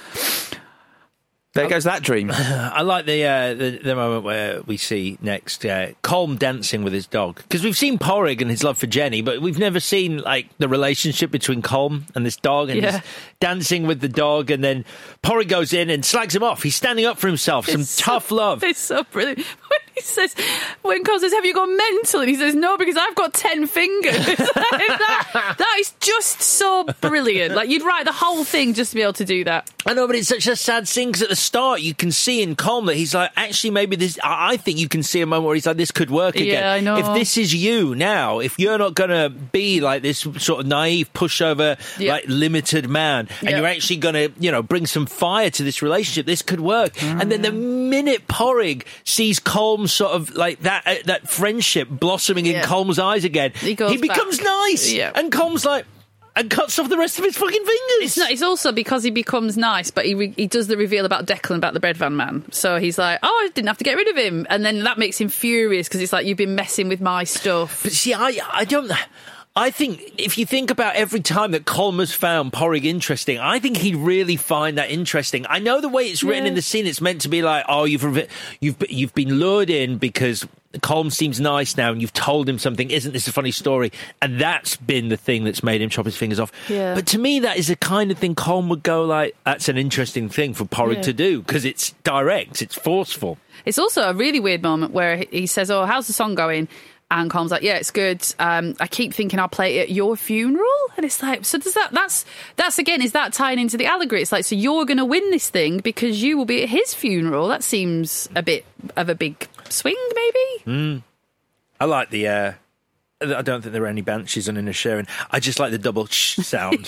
[SPEAKER 10] There goes that dream.
[SPEAKER 7] I like the moment where we see next Colm dancing with his dog, because we've seen Porrick and his love for Jenny, but we've never seen like the relationship between Colm and this dog, and he's dancing with the dog, and then Porrick goes in and slags him off. He's standing up for himself. Tough love.
[SPEAKER 2] It's so brilliant. When Colm says, have you gone mental? And he says, no, because I've got 10 fingers. that is just so brilliant. Like, you'd write the whole thing just to be able to do that.
[SPEAKER 7] I know, but it's such a sad scene because at the start you can see in Colm that he's like, actually, maybe this. I think you can see a moment where he's like, this could work again.
[SPEAKER 2] Yeah, I know.
[SPEAKER 7] If this is you now, if you're not going to be like this sort of naive, pushover, like limited man, and you're actually going to, you know, bring some fire to this relationship, this could work. And then the minute Porrig sees Colm sort of like that friendship blossoming in Colm's eyes again, he becomes nice. Yeah. And Colm's like, and cuts off the rest of his fucking fingers.
[SPEAKER 2] It's also because he becomes nice, but he does the reveal about Declan, about the bread van man. So he's like, oh, I didn't have to get rid of him. And then that makes him furious because it's like, you've been messing with my stuff.
[SPEAKER 7] But see, I think if you think about every time that Colm has found Porrig interesting, I think he'd really find that interesting. I know the way it's written in the scene, it's meant to be like, oh, you've been lured in because Colm seems nice now and you've told him something. Isn't this a funny story? And that's been the thing that's made him chop his fingers off. Yeah. But to me, that is the kind of thing Colm would go like, that's an interesting thing for Porrig to do because it's direct, it's forceful. It's also a really weird moment where he says, oh, how's the song going? And Colm's like, yeah, it's good. I keep thinking I'll play it at your funeral. And it's like, so does that's again, is that tying into the allegory? It's like, so you're going to win this thing because you will be at his funeral. That seems a bit of a big swing, maybe. I like the, I don't think there are any banshees on Inisherin. I just like the double sound.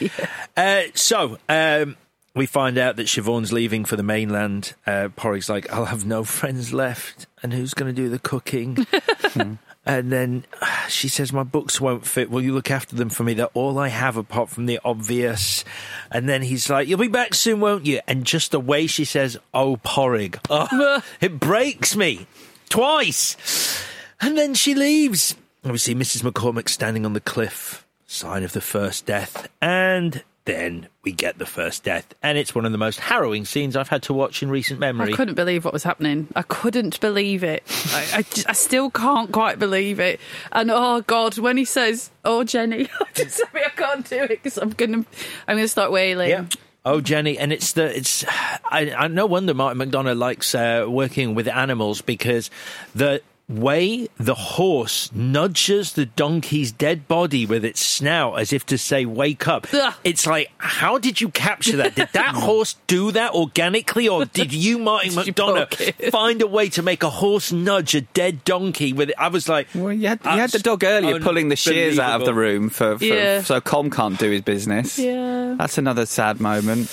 [SPEAKER 7] We find out that Siobhan's leaving for the mainland. Porrig's like, I'll have no friends left. And who's going to do the cooking? And then she says, my books won't fit. Will you look after them for me? They're all I have apart from the obvious. And then he's like, you'll be back soon, won't you? And just the way she says, oh, Porrig. Oh, it breaks me. Twice. And then she leaves. And we see Mrs. McCormick standing on the cliff. Sign of the first death. And then we get the first death. And it's one of the most harrowing scenes I've had to watch in recent memory. I couldn't believe what was happening. I couldn't believe it. I still can't quite believe it. And oh God, when he says, oh Jenny, I can't do it because I'm gonna start wailing. Yeah. Oh, Jenny, and I no wonder Martin McDonagh likes working with animals because the way the horse nudges the donkey's dead body with its snout as if to say, wake up. Ugh. It's like, how did you capture that? Did that horse do that organically, or did you, Martin McDonagh, find a way to make a horse nudge a dead donkey with it? I was like... Well, you had the dog earlier pulling the shears out of the room so Colm can't do his business. Yeah. That's another sad moment.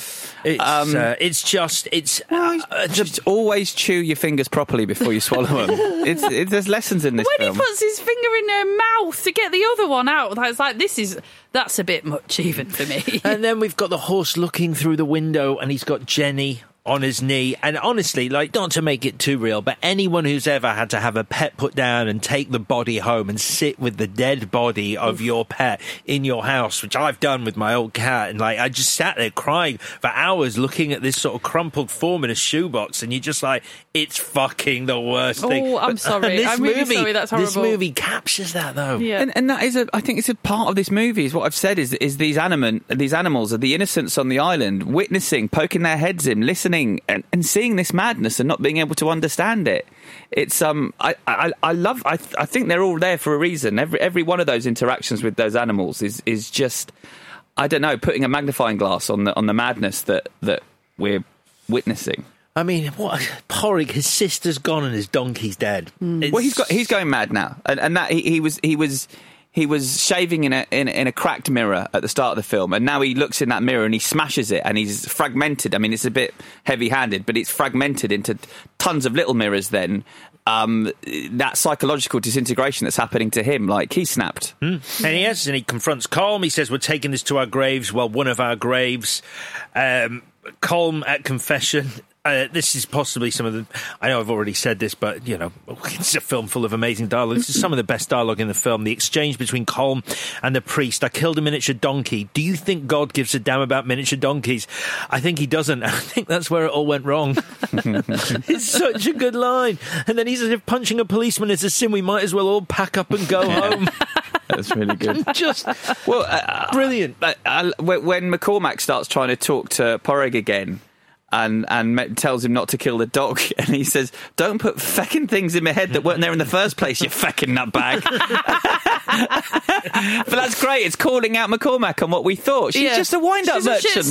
[SPEAKER 7] Just always chew your fingers properly before you swallow them. There's lessons in this film. When he puts his finger in her mouth to get the other one out, it's like, that's a bit much even for me. And then we've got the horse looking through the window and he's got Jenny on his knee. And honestly, like, not to make it too real, but anyone who's ever had to have a pet put down and take the body home and sit with the dead body of your pet in your house, which I've done with my old cat, and like, I just sat there crying for hours looking at this sort of crumpled form in a shoebox, and you're just like, it's fucking the worst thing. Oh, I'm sorry. I'm really sorry, that's horrible. This movie captures that, though. Yeah. And that is I think it's a part of this movie, is what I've said, is these animals are the innocents on the island, witnessing, poking their heads in, listening, and seeing this madness and not being able to understand it. It's I think they're all there for a reason. Every one of those interactions with those animals is just, I don't know, putting a magnifying glass on the madness that we're witnessing. I mean, what Porrig, his sister's gone and his donkey's dead. Well, he's going mad now, and that he was shaving in a cracked mirror at the start of the film, and now he looks in that mirror and he smashes it, and he's fragmented. I mean, it's a bit heavy-handed, but it's fragmented into tons of little mirrors then. That psychological disintegration that's happening to him, like, he snapped. And he confronts Colm. He says, we're taking this to our graves. Well, one of our graves. Colm at confession. This is possibly some of the... I know I've already said this, but, you know, it's a film full of amazing dialogue. This is some of the best dialogue in the film. The exchange between Colm and the priest. I killed a miniature donkey. Do you think God gives a damn about miniature donkeys? I think he doesn't. I think that's where it all went wrong. It's such a good line. And then he says, if punching a policeman is a sin, we might as well all pack up and go home. That's really good. Just brilliant. When McCormack starts trying to talk to Porrig again...
[SPEAKER 10] tells him not to kill the dog. And he says, "Don't put feckin' things in my head that weren't there in the first place, you feckin' nutbag." But that's great. It's calling out McCormack on what we thought. She's just a wind-up merchant.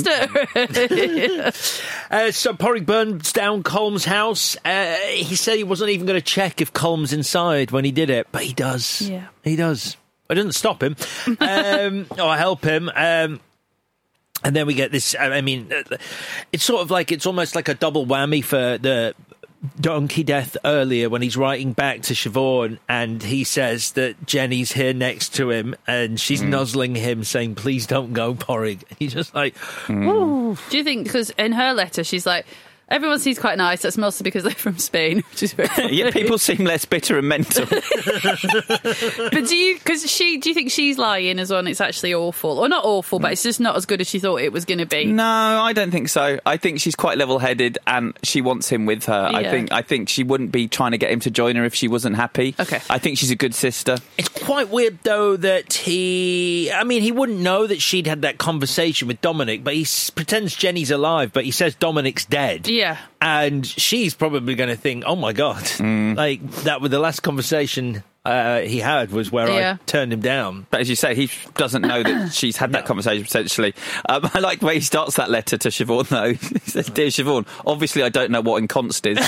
[SPEAKER 7] So Porrick burns down Colm's house. He said he wasn't even going to check if Colm's inside when he did it, but he does.
[SPEAKER 2] Yeah.
[SPEAKER 7] He does. I didn't stop him or help him. And then we get this, it's sort of like, it's almost like a double whammy for the donkey death earlier when he's writing back to Siobhan and he says that Jenny's here next to him and she's nuzzling him saying, "Please don't go, Porrick." He's just like,
[SPEAKER 2] Ooh. Do you think, because in her letter she's like, everyone seems quite nice, that's mostly because they're from Spain, which is very funny.
[SPEAKER 10] Yeah, people seem less bitter and mental.
[SPEAKER 2] But do you think she's lying as well and it's actually awful? Or not awful, but it's just not as good as she thought it was going to be?
[SPEAKER 10] No, I don't think so. I think she's quite level-headed and she wants him with her.
[SPEAKER 2] Yeah.
[SPEAKER 10] I think she wouldn't be trying to get him to join her if she wasn't happy.
[SPEAKER 2] Okay.
[SPEAKER 10] I think she's a good sister.
[SPEAKER 7] It's quite weird, though, that he wouldn't know that she'd had that conversation with Dominic, but he pretends Jenny's alive, but he says Dominic's dead.
[SPEAKER 2] Yeah.
[SPEAKER 7] And she's probably going to think, "Oh my God," like that was the last conversation he had was where I turned him down.
[SPEAKER 10] But as you say, he doesn't know that she's had that conversation potentially. I like the way he starts that letter to Siobhan, though. He says, "Dear Siobhan, obviously I don't know what enconst is."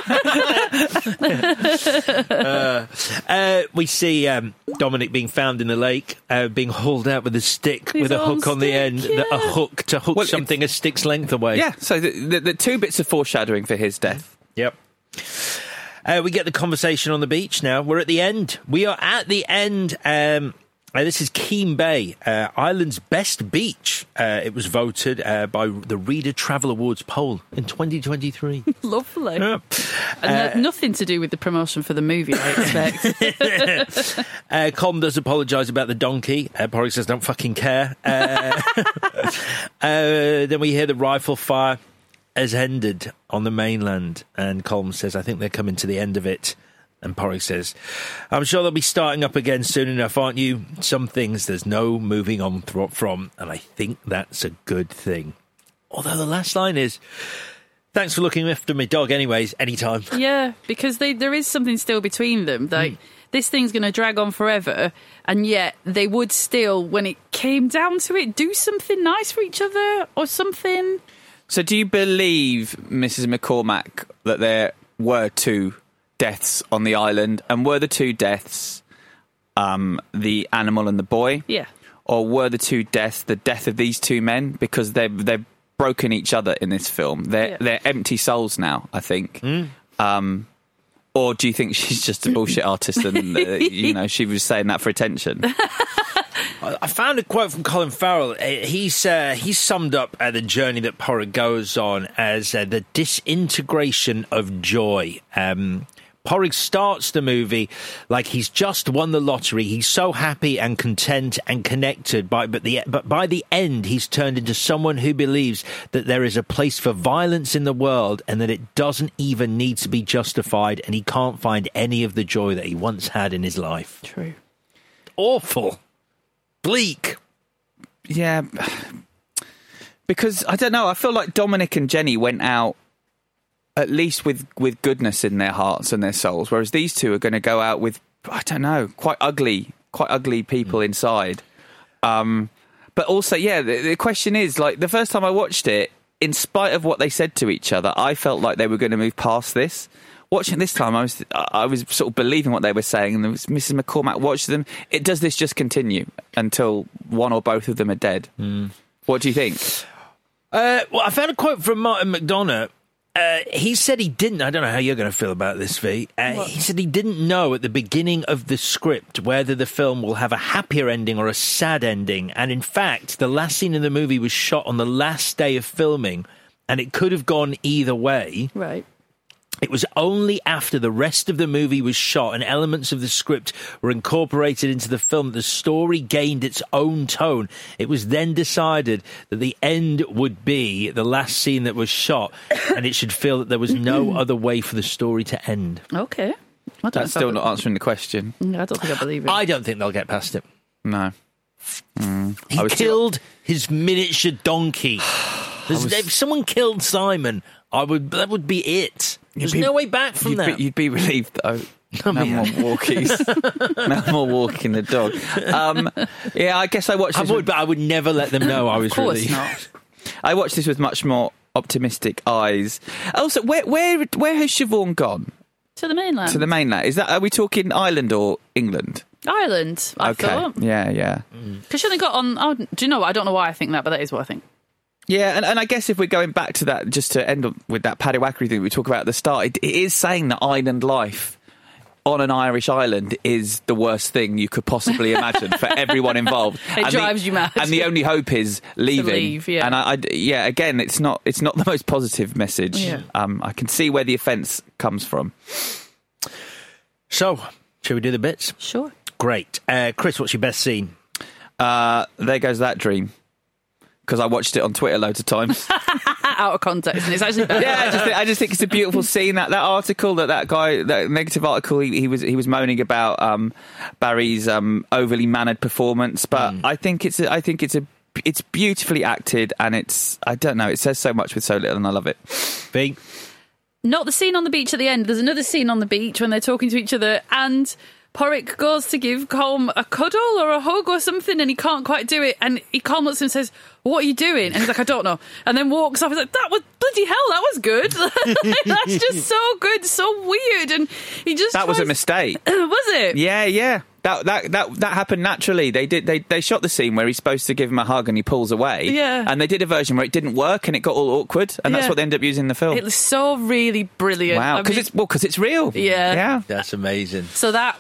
[SPEAKER 7] We see Dominic being found in the lake, being hauled out with a stick with a hook on the end, a hook to hook something a stick's length away.
[SPEAKER 10] Yeah, so the two bits of foreshadowing for his death.
[SPEAKER 7] Yep. We get the conversation on the beach now. We're at the end. We are at the end. This is Keem Bay, Ireland's best beach. It was voted by the Reader Travel Awards poll in 2023.
[SPEAKER 2] Lovely. Yeah. And nothing to do with the promotion for the movie, I expect.
[SPEAKER 7] Colm does apologise about the donkey. Porrick says, "Don't fucking care." Then we hear the rifle fire has ended on the mainland, and Colm says, "I think they're coming to the end of it." And Porrick says, "I'm sure they'll be starting up again soon enough, aren't you? Some things there's no moving on from, and I think that's a good thing." Although the last line is, "Thanks for looking after my dog anyways, anytime."
[SPEAKER 2] Yeah, because there is something still between them. Like, this thing's going to drag on forever, and yet they would still, when it came down to it, do something nice for each other or something.
[SPEAKER 10] So do you believe, Mrs. McCormack, that there were two deaths on the island, and were the two deaths the animal and the boy?
[SPEAKER 2] Yeah. Or
[SPEAKER 10] were the two deaths the death of these two men? Because they're broken each other in this film. They're empty souls now, I think. Or do you think she's just a bullshit artist and she was saying that for attention?
[SPEAKER 7] I found a quote from Colin Farrell. He's summed up the journey that Porrick goes on as the disintegration of joy. Porrick starts the movie like he's just won the lottery. He's so happy and content and connected, but by the end, he's turned into someone who believes that there is a place for violence in the world and that it doesn't even need to be justified, and he can't find any of the joy that he once had in his life.
[SPEAKER 2] True.
[SPEAKER 7] Awful. Bleak.
[SPEAKER 10] Yeah. Because, I don't know, I feel like Dominic and Jenny went out at least with goodness in their hearts and their souls, whereas these two are going to go out with, I don't know, quite ugly people inside. But also, yeah, the question is, like, the first time I watched it, in spite of what they said to each other, I felt like they were going to move past this. Watching this time, I was sort of believing what they were saying, and Mrs. McCormack watched them. Does this just continue until one or both of them are dead? What do you think?
[SPEAKER 7] Well, I found a quote from Martin McDonagh. He said he didn't. I don't know how you're going to feel about this, V. He said he didn't know at the beginning of the script whether the film will have a happier ending or a sad ending. And in fact, the last scene in the movie was shot on the last day of filming, and it could have gone either way.
[SPEAKER 2] Right.
[SPEAKER 7] It was only after the rest of the movie was shot and elements of the script were incorporated into the film that the story gained its own tone. It was then decided that the end would be the last scene that was shot, and it should feel that there was no other way for the story to end.
[SPEAKER 2] Okay.
[SPEAKER 10] That's still not answering the question.
[SPEAKER 2] I don't think I believe it.
[SPEAKER 7] I don't think they'll get past it.
[SPEAKER 10] No.
[SPEAKER 7] He killed his miniature donkey. If someone killed Simon, that would be it. There's no way back from that.
[SPEAKER 10] You'd be relieved, though. No more walkies. No more walking the dog. I guess I watched this.
[SPEAKER 7] But I would never let them know I was relieved.
[SPEAKER 10] Of course not. I watched this with much more optimistic eyes. Also, where has Siobhan gone?
[SPEAKER 2] To the mainland.
[SPEAKER 10] To the mainland. Are we talking Ireland or England?
[SPEAKER 2] Ireland, I thought.
[SPEAKER 10] Yeah.
[SPEAKER 2] Because she only got on... Oh, do you know what? I don't know why I think that, but that is what I think.
[SPEAKER 10] Yeah, and I guess if we're going back to that, just to end up with that Paddy Wackery thing we talked about at the start, it is saying that island life on an Irish island is the worst thing you could possibly imagine for everyone involved.
[SPEAKER 2] It drives you mad.
[SPEAKER 10] And the only hope is leaving.
[SPEAKER 2] To leave, yeah.
[SPEAKER 10] And again, it's not the most positive message.
[SPEAKER 2] Yeah.
[SPEAKER 10] I can see where the offence comes from.
[SPEAKER 7] So, shall we do the bits?
[SPEAKER 2] Sure.
[SPEAKER 7] Great. Chris, what's your best scene?
[SPEAKER 10] There Goes That Dream. Because I watched it on Twitter loads of times.
[SPEAKER 2] Out of context, and it's actually better.
[SPEAKER 10] Yeah, I just think it's a beautiful scene. That article, that guy, that negative article, he was moaning about Barry's overly mannered performance, but I think it's beautifully acted, and it says so much with so little, and I love it.
[SPEAKER 7] B.
[SPEAKER 2] Not the scene on the beach at the end. There's another scene on the beach when they're talking to each other, and Porrick goes to give Colm a cuddle or a hug or something, and he can't quite do it. And Colm looks at him and says, "What are you doing?" And he's like, "I don't know." And then walks off. He's like, "That was bloody hell. That was good." That's just so good, so weird. And he just
[SPEAKER 10] was a mistake.
[SPEAKER 2] Was it?
[SPEAKER 10] Yeah. That happened naturally. They shot the scene where he's supposed to give him a hug and he pulls away.
[SPEAKER 2] Yeah.
[SPEAKER 10] And they did a version where it didn't work and it got all awkward, and that's what they ended up using in the film.
[SPEAKER 2] It was so really brilliant.
[SPEAKER 10] Wow, because it's real.
[SPEAKER 2] Yeah.
[SPEAKER 7] That's amazing.
[SPEAKER 2] So that.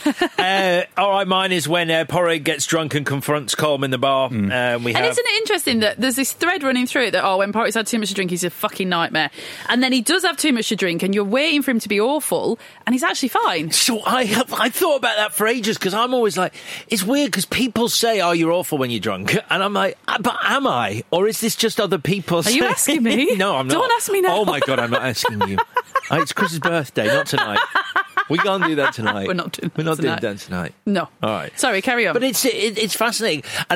[SPEAKER 7] All right, mine is when Porrick gets drunk and confronts Colm in the bar.
[SPEAKER 2] And isn't it interesting that there's this thread running through it that, when Porrick's had too much to drink, he's a fucking nightmare. And then he does have too much to drink and you're waiting for him to be awful, and he's actually fine.
[SPEAKER 7] So I thought about that for ages, because I'm always like, it's weird because people say, "Oh, you're awful when you're drunk," and I'm like, but am I? Or is this just other people saying?
[SPEAKER 2] Are you asking me?
[SPEAKER 7] No, I'm not.
[SPEAKER 2] Don't ask me now.
[SPEAKER 7] Oh my God, I'm not asking you. It's Chris's birthday, not tonight. We can't do that tonight.
[SPEAKER 2] We're not doing
[SPEAKER 7] that tonight.
[SPEAKER 2] No.
[SPEAKER 7] All right.
[SPEAKER 2] Sorry, carry on.
[SPEAKER 7] But it's fascinating. And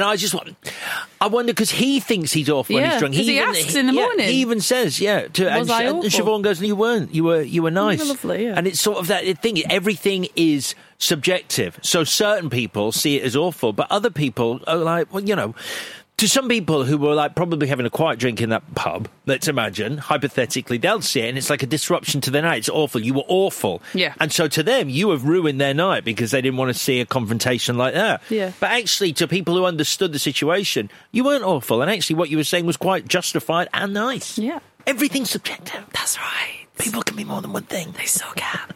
[SPEAKER 7] I wonder, because he thinks he's awful when he's drunk.
[SPEAKER 2] He asks in the morning.
[SPEAKER 7] He even says, and Siobhan goes, "You weren't. You were nice."
[SPEAKER 2] You were lovely, yeah.
[SPEAKER 7] And it's sort of that thing. Everything is subjective. So certain people see it as awful, but other people are like, well, to some people who were like probably having a quiet drink in that pub, let's imagine, hypothetically, they'll see it and it's like a disruption to their night. It's awful. You were awful.
[SPEAKER 2] Yeah.
[SPEAKER 7] And so to them, you have ruined their night because they didn't want to see a confrontation like that.
[SPEAKER 2] Yeah.
[SPEAKER 7] But actually, to people who understood the situation, you weren't awful. And actually, what you were saying was quite justified and nice.
[SPEAKER 2] Yeah.
[SPEAKER 7] Everything's subjective.
[SPEAKER 2] That's right.
[SPEAKER 7] People can be more than one thing.
[SPEAKER 2] They so can.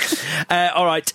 [SPEAKER 7] All right.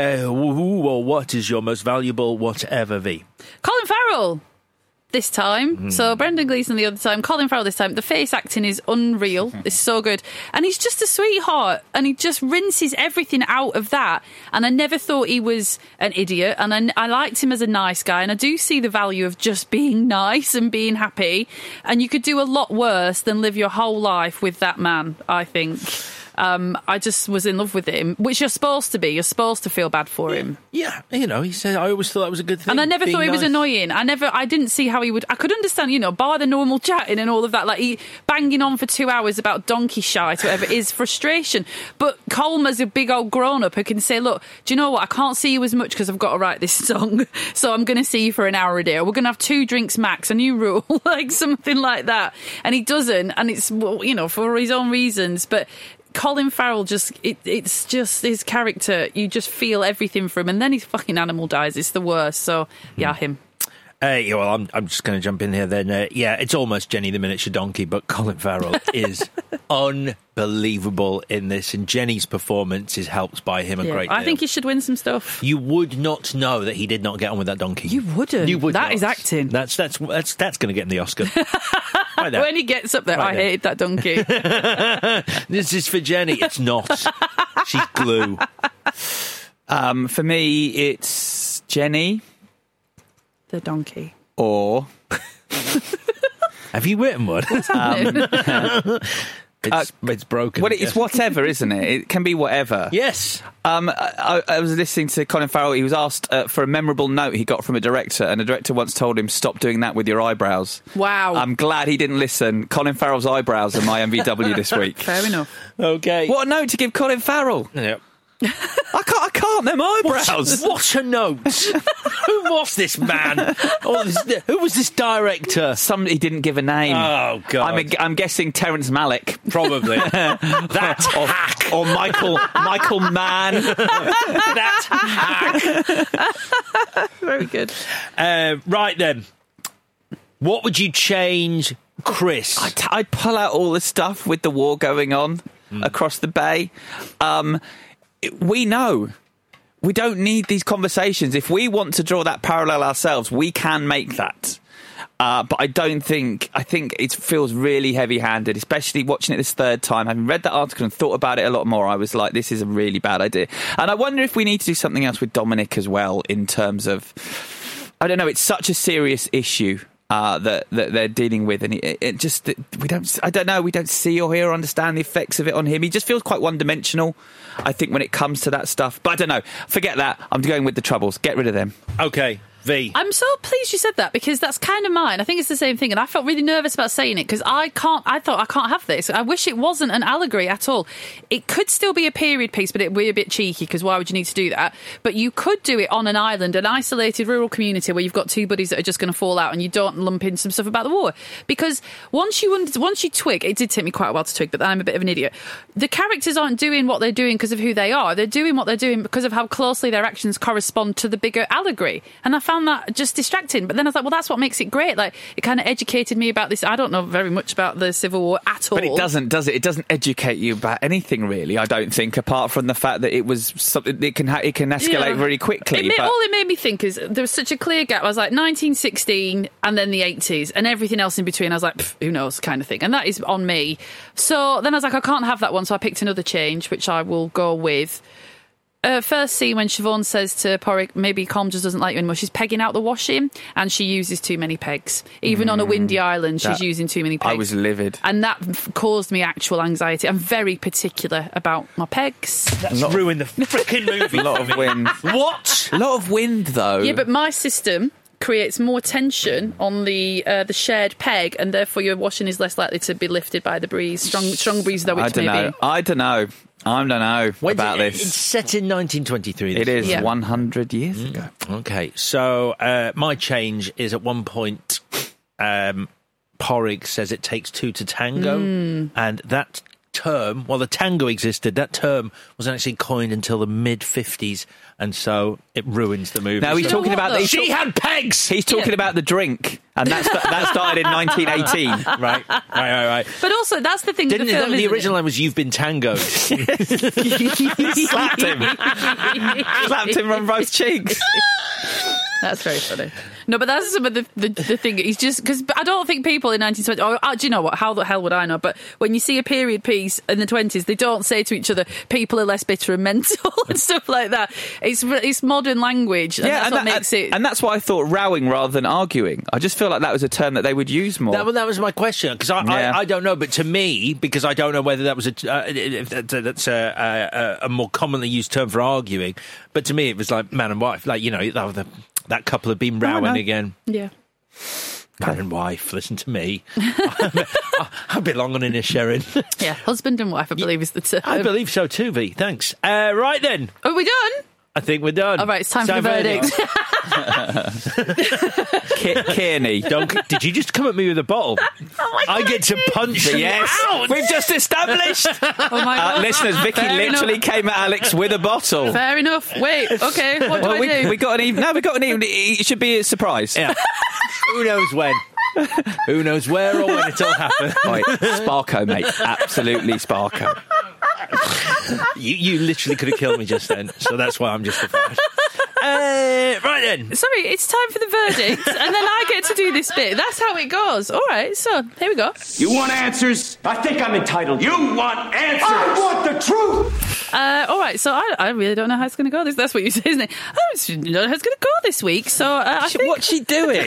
[SPEAKER 7] What is your most valuable whatever, V?
[SPEAKER 2] Colin Farrell. This time. So Brendan Gleeson the other time, Colin Farrell this time. The face acting is unreal. It's so good. And he's just a sweetheart, and he just rinses everything out of that. And I never thought he was an idiot, and I liked him as a nice guy, and I do see the value of just being nice and being happy. And you could do a lot worse than live your whole life with that man, I think. I just was in love with him, which you're supposed to be. You're supposed to feel bad for him.
[SPEAKER 7] Yeah, he said, I always thought that was a good thing.
[SPEAKER 2] And I never thought he was annoying. I didn't see how he would. I could understand, bar the normal chatting and all of that, like he banging on for 2 hours about donkey shite or whatever is frustration. But Colm, as a big old grown up, who can say, "Look, do you know what? I can't see you as much because I've got to write this song, so I'm going to see you for an hour a day. Or we're going to have 2 drinks max, a new rule," like something like that. And he doesn't, and it's for his own reasons, but. Colin Farrell it's just his character. You just feel everything for him, and then his fucking animal dies. It's the worst. So yeah, him.
[SPEAKER 7] Well, I'm just going to jump in here then. It's almost Jenny the Miniature Donkey, but Colin Farrell is unbelievable in this, and Jenny's performance is helped by him a great deal.
[SPEAKER 2] I think he should win some stuff.
[SPEAKER 7] You would not know that he did not get on with that donkey.
[SPEAKER 2] You wouldn't.
[SPEAKER 7] You would.
[SPEAKER 2] That is acting.
[SPEAKER 7] That's going to get him the Oscar. Right there.
[SPEAKER 2] When he gets up there, I hated that donkey.
[SPEAKER 7] This is for Jenny. It's not. She's glue.
[SPEAKER 10] For me, it's Jenny.
[SPEAKER 2] The donkey.
[SPEAKER 10] Or...
[SPEAKER 7] Have you written one? It's broken.
[SPEAKER 10] Well, it's whatever, isn't it? It can be whatever.
[SPEAKER 7] Yes.
[SPEAKER 10] I was listening to Colin Farrell. He was asked for a memorable note he got from a director, and a director once told him, "Stop doing that with your eyebrows."
[SPEAKER 2] Wow.
[SPEAKER 10] I'm glad he didn't listen. Colin Farrell's eyebrows are my MVW this week.
[SPEAKER 2] Fair enough.
[SPEAKER 7] Okay.
[SPEAKER 10] What a note to give Colin Farrell.
[SPEAKER 7] Yep.
[SPEAKER 10] I can't, them eyebrows.
[SPEAKER 7] What a note. Who was this man? Who was this director?
[SPEAKER 10] Somebody didn't give a name.
[SPEAKER 7] Oh, God.
[SPEAKER 10] I'm guessing Terrence Malick.
[SPEAKER 7] Probably. That hack.
[SPEAKER 10] Or Michael Mann.
[SPEAKER 7] That hack.
[SPEAKER 2] Very good.
[SPEAKER 7] Right then. What would you change, Chris?
[SPEAKER 10] I'd pull out all the stuff with the war going on across the bay. We know we don't need these conversations. If we want to draw that parallel ourselves, we can make that. But I think it feels really heavy-handed, especially watching it this third time. Having read that article and thought about it a lot more, I was like, this is a really bad idea. And I wonder if we need to do something else with Dominic as well, in terms of, I don't know, it's such a serious issue that they're dealing with, and it just, we don't see or hear or understand the effects of it on him. He just feels quite one-dimensional, I think, when it comes to that stuff. But I don't know. Forget that. I'm going with the Troubles. Get rid of them.
[SPEAKER 7] Okay. V.
[SPEAKER 2] I'm so pleased you said that, because that's kind of mine. I think it's the same thing, and I felt really nervous about saying it because I thought I can't have this. I wish it wasn't an allegory at all. It could still be a period piece, but it would be a bit cheeky, because why would you need to do that? But you could do it on an island, an isolated rural community where you've got two buddies that are just going to fall out, and you don't lump in some stuff about the war. Because once you twig, it did take me quite a while to twig, but I'm a bit of an idiot. The characters aren't doing what they're doing because of who they are. They're doing what they're doing because of how closely their actions correspond to the bigger allegory. And I found that just distracting. But then I was like, well, that's what makes it great. Like, it kind of educated me about this. I don't know very much about the Civil War at all.
[SPEAKER 10] But it doesn't, does it? It doesn't educate you about anything, really, I don't think, apart from the fact that it was something it can escalate very quickly.
[SPEAKER 2] All it made me think is there was such a clear gap. I was like 1916 and then the 80s and everything else in between. I was like, who knows, kind of thing. And that is on me. So then I was like, I can't have that one. So I picked another change, which I will go with. First scene when Siobhan says to Porrick, maybe Colm just doesn't like you anymore. She's pegging out the washing, and she uses too many pegs. Even on a windy island, she's using too many pegs.
[SPEAKER 10] I was livid.
[SPEAKER 2] And that caused me actual anxiety. I'm very particular about my pegs.
[SPEAKER 7] That's ruined the freaking movie.
[SPEAKER 10] A lot of wind.
[SPEAKER 7] What?
[SPEAKER 10] A lot of wind, though.
[SPEAKER 2] Yeah, but my system creates more tension on the shared peg, and therefore your washing is less likely to be lifted by the breeze. Strong breeze, though it may be.
[SPEAKER 10] I don't know about this.
[SPEAKER 7] It's set in 1923.
[SPEAKER 10] It is 100 years ago.
[SPEAKER 7] Okay, so my change is at one point, Porrig says it takes two to tango, and that term, while the tango existed, that term wasn't actually coined until the mid-50s, and so it ruins the movie.
[SPEAKER 10] Now he's talking about
[SPEAKER 7] she had pegs.
[SPEAKER 10] He's talking about the drink, and that started in 1918.
[SPEAKER 7] Right.
[SPEAKER 2] But also, that's the thing.
[SPEAKER 7] Didn't
[SPEAKER 2] the film,
[SPEAKER 7] the original line was "You've been tangoed"?
[SPEAKER 10] Slapped him on both cheeks.
[SPEAKER 2] That's very funny. No, but that's some of the thing. He's just, because I don't think people in 1920. Do you know what? How the hell would I know? But when you see a period piece in the 20s, they don't say to each other, "People are less bitter and mental" and stuff like that. It's modern language, and that's what makes it.
[SPEAKER 10] And that's why I thought rowing rather than arguing. I just feel like that was a term that they would use more.
[SPEAKER 7] That was my question, because I don't know, but to me, because I don't know whether that was that's a more commonly used term for arguing, but to me it was like man and wife, like, you know, that couple have been rowing again.
[SPEAKER 2] Yeah.
[SPEAKER 7] Man and wife, listen to me. I belong on Inisherin.
[SPEAKER 2] Yeah, husband and wife, I believe, is the term.
[SPEAKER 7] I believe so too, V. Thanks. Right then.
[SPEAKER 2] Are we done?
[SPEAKER 7] I think we're done.
[SPEAKER 2] All right, it's time for the verdict.
[SPEAKER 10] Kearney.
[SPEAKER 7] Did you just come at me with a bottle? I get to punch you out.
[SPEAKER 10] We've just established.
[SPEAKER 2] Oh my God.
[SPEAKER 10] Listeners, Vicky literally came at Alex with a bottle.
[SPEAKER 2] Fair enough. Wait, okay, what do I do?
[SPEAKER 10] We got an evening. No, we got an evening. It should be a surprise.
[SPEAKER 7] Yeah. Who knows when? Who knows where or when it'll happen?
[SPEAKER 10] Right, Sparko, mate. Absolutely Sparko.
[SPEAKER 7] You literally could have killed me just then, so that's why I'm justified. Right then.
[SPEAKER 2] Sorry, it's time for the verdict, and then I get to do this bit. That's how it goes. All right, so here we go.
[SPEAKER 4] You want answers? I think I'm entitled. You want answers? I want the truth!
[SPEAKER 2] All right, so I really don't know how it's going to go. That's what you say, isn't it? I don't know how it's going to go this week. So I think...
[SPEAKER 10] What's she doing?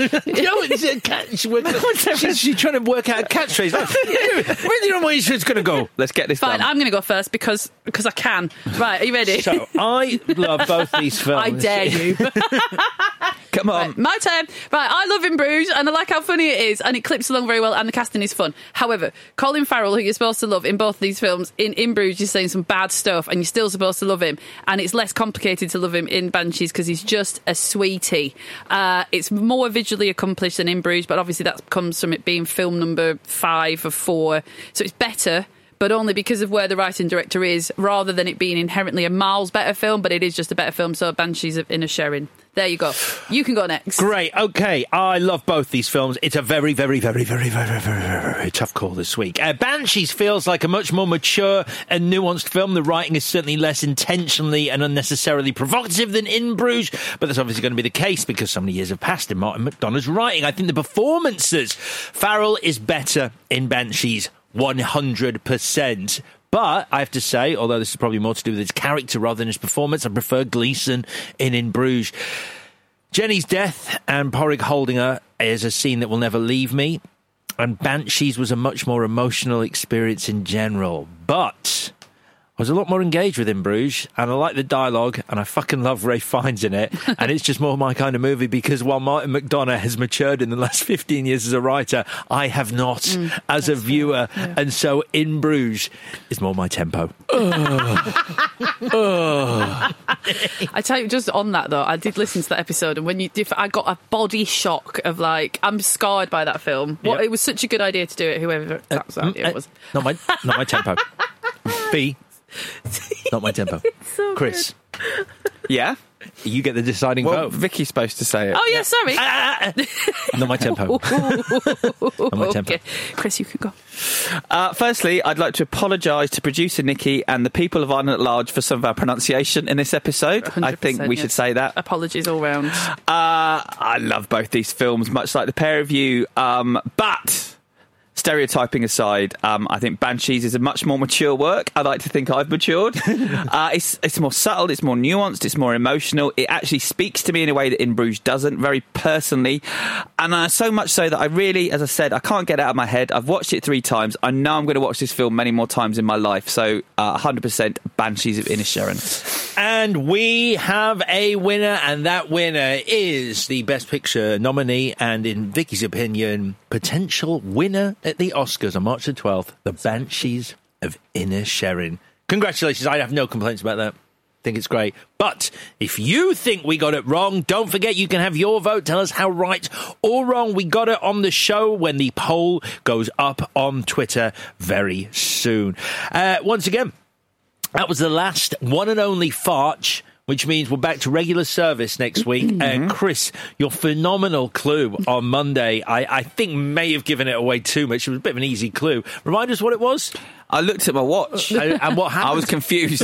[SPEAKER 7] She's trying to work out a catchphrase. Really don't know where it's going to go.
[SPEAKER 10] Let's get this
[SPEAKER 2] Fine,
[SPEAKER 10] done.
[SPEAKER 2] I'm going to go first because I can. Right, are you ready?
[SPEAKER 7] So I love both these films.
[SPEAKER 2] I dare you.
[SPEAKER 10] Come on.
[SPEAKER 2] Right, my turn. Right, I love In Bruges and I like how funny it is and it clips along very well and the casting is fun. However, Colin Farrell, who you're supposed to love in both these films, in Bruges he's saying some bad stuff and you're still supposed to love him, and it's less complicated to love him in Banshees because he's just a sweetie. It's more visually accomplished than In Bruges, but obviously that comes from it being film number 5 of 4, so it's better, but only because of where the writer and director is, rather than it being inherently a miles better film, but it is just a better film. So Banshees of Inisherin. There you go. You can go next.
[SPEAKER 7] Great. Okay. I love both these films. It's a very, very, very, very, very, very, very, very tough call this week. Banshees feels like a much more mature and nuanced film. The writing is certainly less intentionally and unnecessarily provocative than In Bruges, but that's obviously going to be the case because so many years have passed in Martin McDonagh's writing. I think the performances, Farrell is better in Banshees 100%. But I have to say, although this is probably more to do with his character rather than his performance, I prefer Gleeson in Bruges. Jenny's death and Porrig holding her is a scene that will never leave me. And Banshees was a much more emotional experience in general. But I was a lot more engaged with In Bruges, and I like the dialogue, and I fucking love Ralph Fiennes in it. And it's just more my kind of movie because while Martin McDonagh has matured in the last 15 years as a writer, I have not as a viewer. Yeah. And so In Bruges is more my tempo.
[SPEAKER 2] I tell you, just on that though, I did listen to that episode, and when I got a body shock of like, I'm scarred by that film. Yep. It was such a good idea to do it, whoever that idea was.
[SPEAKER 7] Not my tempo. B. Not my tempo.
[SPEAKER 2] So
[SPEAKER 7] Chris.
[SPEAKER 2] Good.
[SPEAKER 10] Yeah?
[SPEAKER 7] You get the deciding
[SPEAKER 10] well,
[SPEAKER 7] vote.
[SPEAKER 10] Vicky's supposed to say it.
[SPEAKER 2] Oh, yeah, sorry.
[SPEAKER 7] Not my tempo. Not my tempo.
[SPEAKER 2] Okay. Chris, you can go.
[SPEAKER 10] Firstly, I'd like to apologise to producer Nikki and the people of Ireland at large for some of our pronunciation in this episode. I think we should say that.
[SPEAKER 2] Apologies all round.
[SPEAKER 10] I love both these films, much like the pair of you. But stereotyping aside, I think Banshees is a much more mature work. I like to think I've matured. It's more subtle, it's more nuanced, it's more emotional. It actually speaks to me in a way that In Bruges doesn't, very personally. And so much so that I really, as I said, I can't get it out of my head. I've watched it 3 times. I know I'm going to watch this film many more times in my life. So 100% Banshees of Inisherin.
[SPEAKER 7] And we have a winner, and that winner is the Best Picture nominee, and in Vicky's opinion, potential winner at the Oscars on March the 12th, The Banshees of Inisherin. Congratulations. I have no complaints about that. I think it's great. But if you think we got it wrong, don't forget you can have your vote. Tell us how right or wrong we got it on the show when the poll goes up on Twitter very soon. Once again, that was the last one and only Farch, which means we're back to regular service next week. Chris, your phenomenal clue on Monday, I think may have given it away too much. It was a bit of an easy clue. Remind us what it was?
[SPEAKER 10] I looked at my watch.
[SPEAKER 7] And what happened?
[SPEAKER 10] I was confused.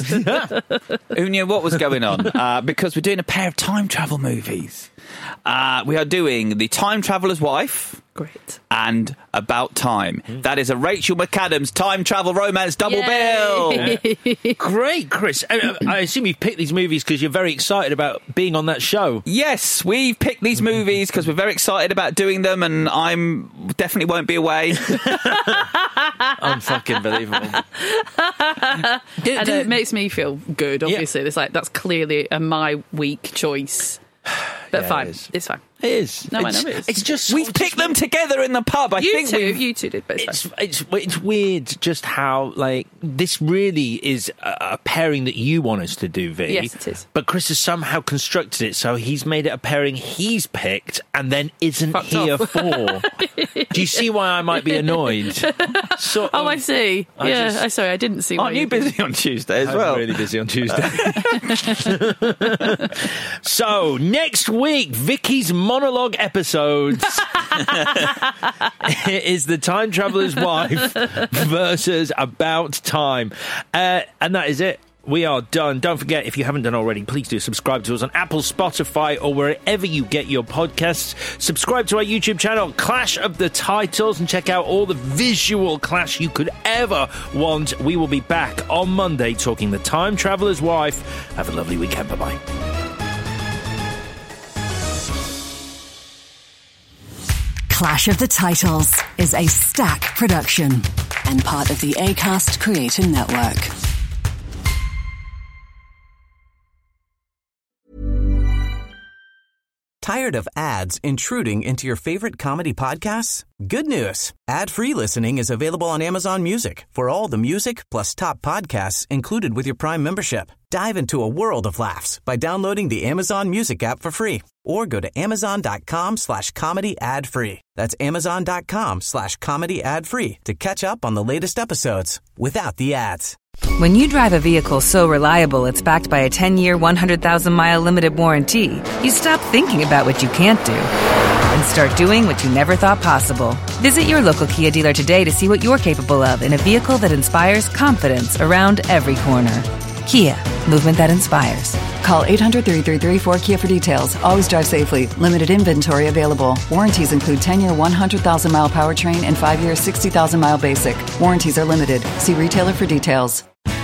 [SPEAKER 10] Who knew what was going on? Because we're doing a pair of time travel movies. We are doing The Time Traveller's Wife.
[SPEAKER 2] Great.
[SPEAKER 10] And About Time. That is a Rachel McAdams time travel romance double bill.
[SPEAKER 7] Great, Chris. I assume you've picked these movies because you're very excited about being on that show.
[SPEAKER 10] Yes, we've picked these movies because we're very excited about doing them, and I'm definitely won't be away.
[SPEAKER 7] Unfucking believable.
[SPEAKER 2] And it makes me feel good, obviously. It's like, that's clearly a my week choice. But
[SPEAKER 7] Yeah,
[SPEAKER 2] fine.
[SPEAKER 7] it is.
[SPEAKER 2] It's fine.
[SPEAKER 7] It is.
[SPEAKER 2] No, I know it is.
[SPEAKER 7] It's just
[SPEAKER 10] we've picked them together in the pub.
[SPEAKER 2] You two did, but
[SPEAKER 7] it's weird just how like this really is a pairing that you want us to do, V.
[SPEAKER 2] Yes, it is.
[SPEAKER 7] But Chris has somehow constructed it so he's made it a pairing he's picked and then isn't
[SPEAKER 2] Fucked
[SPEAKER 7] here
[SPEAKER 2] off.
[SPEAKER 7] for. Do you see why I might be annoyed? Sort of.
[SPEAKER 2] Oh, I see. Sorry, I didn't see.
[SPEAKER 10] Aren't you busy on Tuesday as well?
[SPEAKER 7] I'm really busy on Tuesday. So next week, Vicky's monologue episodes is The Time Traveller's Wife versus About Time, and that is it. We are done. Don't forget, if you haven't done already, please do subscribe to us on Apple, Spotify, or wherever you get your podcasts. Subscribe to our YouTube channel, Clash of the Titles, and check out all the visual clash you could ever want. We will be back on Monday talking The Time Traveller's Wife. Have a lovely weekend. Bye-bye.
[SPEAKER 4] Clash of the Titles is a Stack production and part of the Acast Creator Network.
[SPEAKER 6] Tired of ads intruding into your favorite comedy podcasts? Good news. Ad-free listening is available on Amazon Music for all the music plus top podcasts included with your Prime membership. Dive into a world of laughs by downloading the Amazon Music app for free or go to amazon.com/comedy ad-free. That's amazon.com/comedy ad-free to catch up on the latest episodes without the ads.
[SPEAKER 9] When you drive a vehicle so reliable it's backed by a 10-year, 100,000-mile limited warranty, you stop thinking about what you can't do and start doing what you never thought possible. Visit your local Kia dealer today to see what you're capable of in a vehicle that inspires confidence around every corner. Kia, movement that inspires.
[SPEAKER 14] Call 800-333-4KIA for details. Always drive safely. Limited inventory available. Warranties include 10-year 100,000-mile powertrain and 5-year 60,000-mile basic. Warranties are limited. See retailer for details.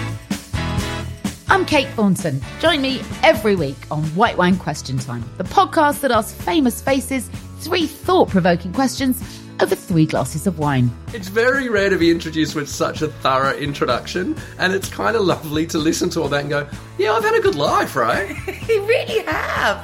[SPEAKER 15] I'm Kate Thornton. Join me every week on White Wine Question Time, the podcast that asks famous faces 3 thought-provoking questions over 3 glasses of wine.
[SPEAKER 16] It's very rare to be introduced with such a thorough introduction, and it's kind of lovely to listen to all that and go, yeah, I've had a good life, right?
[SPEAKER 15] You really have.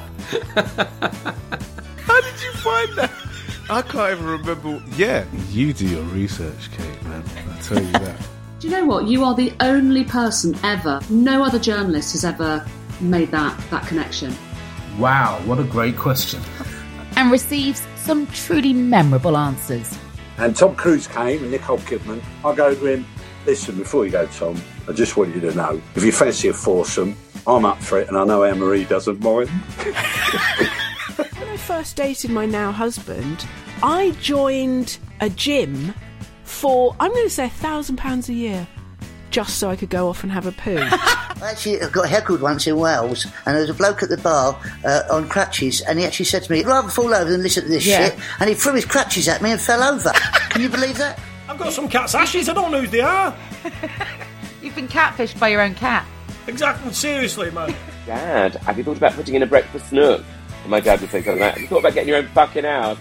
[SPEAKER 17] How did you find that? I can't even remember. Yeah, you do your research, Kate, man. I tell you that.
[SPEAKER 18] Do you know what? You are the only person ever, no other journalist has ever made that connection.
[SPEAKER 13] Wow, what a great question.
[SPEAKER 15] And receives some truly memorable answers.
[SPEAKER 19] And Tom Cruise came and Nicole Kidman. I go to him, listen, before you go, Tom, I just want you to know, if you fancy a foursome, I'm up for it, and I know Anne-Marie doesn't mind.
[SPEAKER 20] When I first dated my now husband, I joined a gym for, I'm going to say £1,000 a year, just so I could go off and have a poo.
[SPEAKER 12] I actually got heckled once in Wales, and there was a bloke at the bar on crutches, and he actually said to me, I'd rather fall over than listen to this shit, and he threw his crutches at me and fell over. Can you believe that?
[SPEAKER 21] I've got some cat's ashes, I don't know who they are.
[SPEAKER 15] You've been catfished by your own cat.
[SPEAKER 21] Exactly, seriously, man.
[SPEAKER 22] Dad, have you thought about putting in a breakfast nook? And my dad would think of that. Have you thought about getting your own fucking house?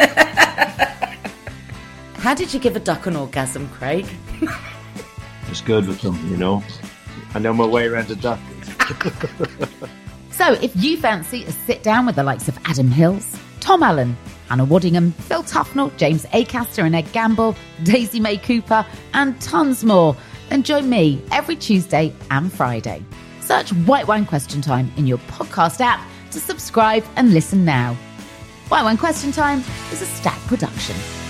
[SPEAKER 24] How did you give a duck an orgasm, Craig?
[SPEAKER 23] It's good with them, you know. I know my way around the duck.
[SPEAKER 15] So if you fancy a sit down with the likes of Adam Hills, Tom Allen, Anna Waddingham, Phil Tufnell, James Acaster and Ed Gamble, Daisy May Cooper, and tons more, then join me every Tuesday and Friday. Search White Wine Question Time in your podcast app to subscribe and listen now. White Wine Question Time is a Stack production.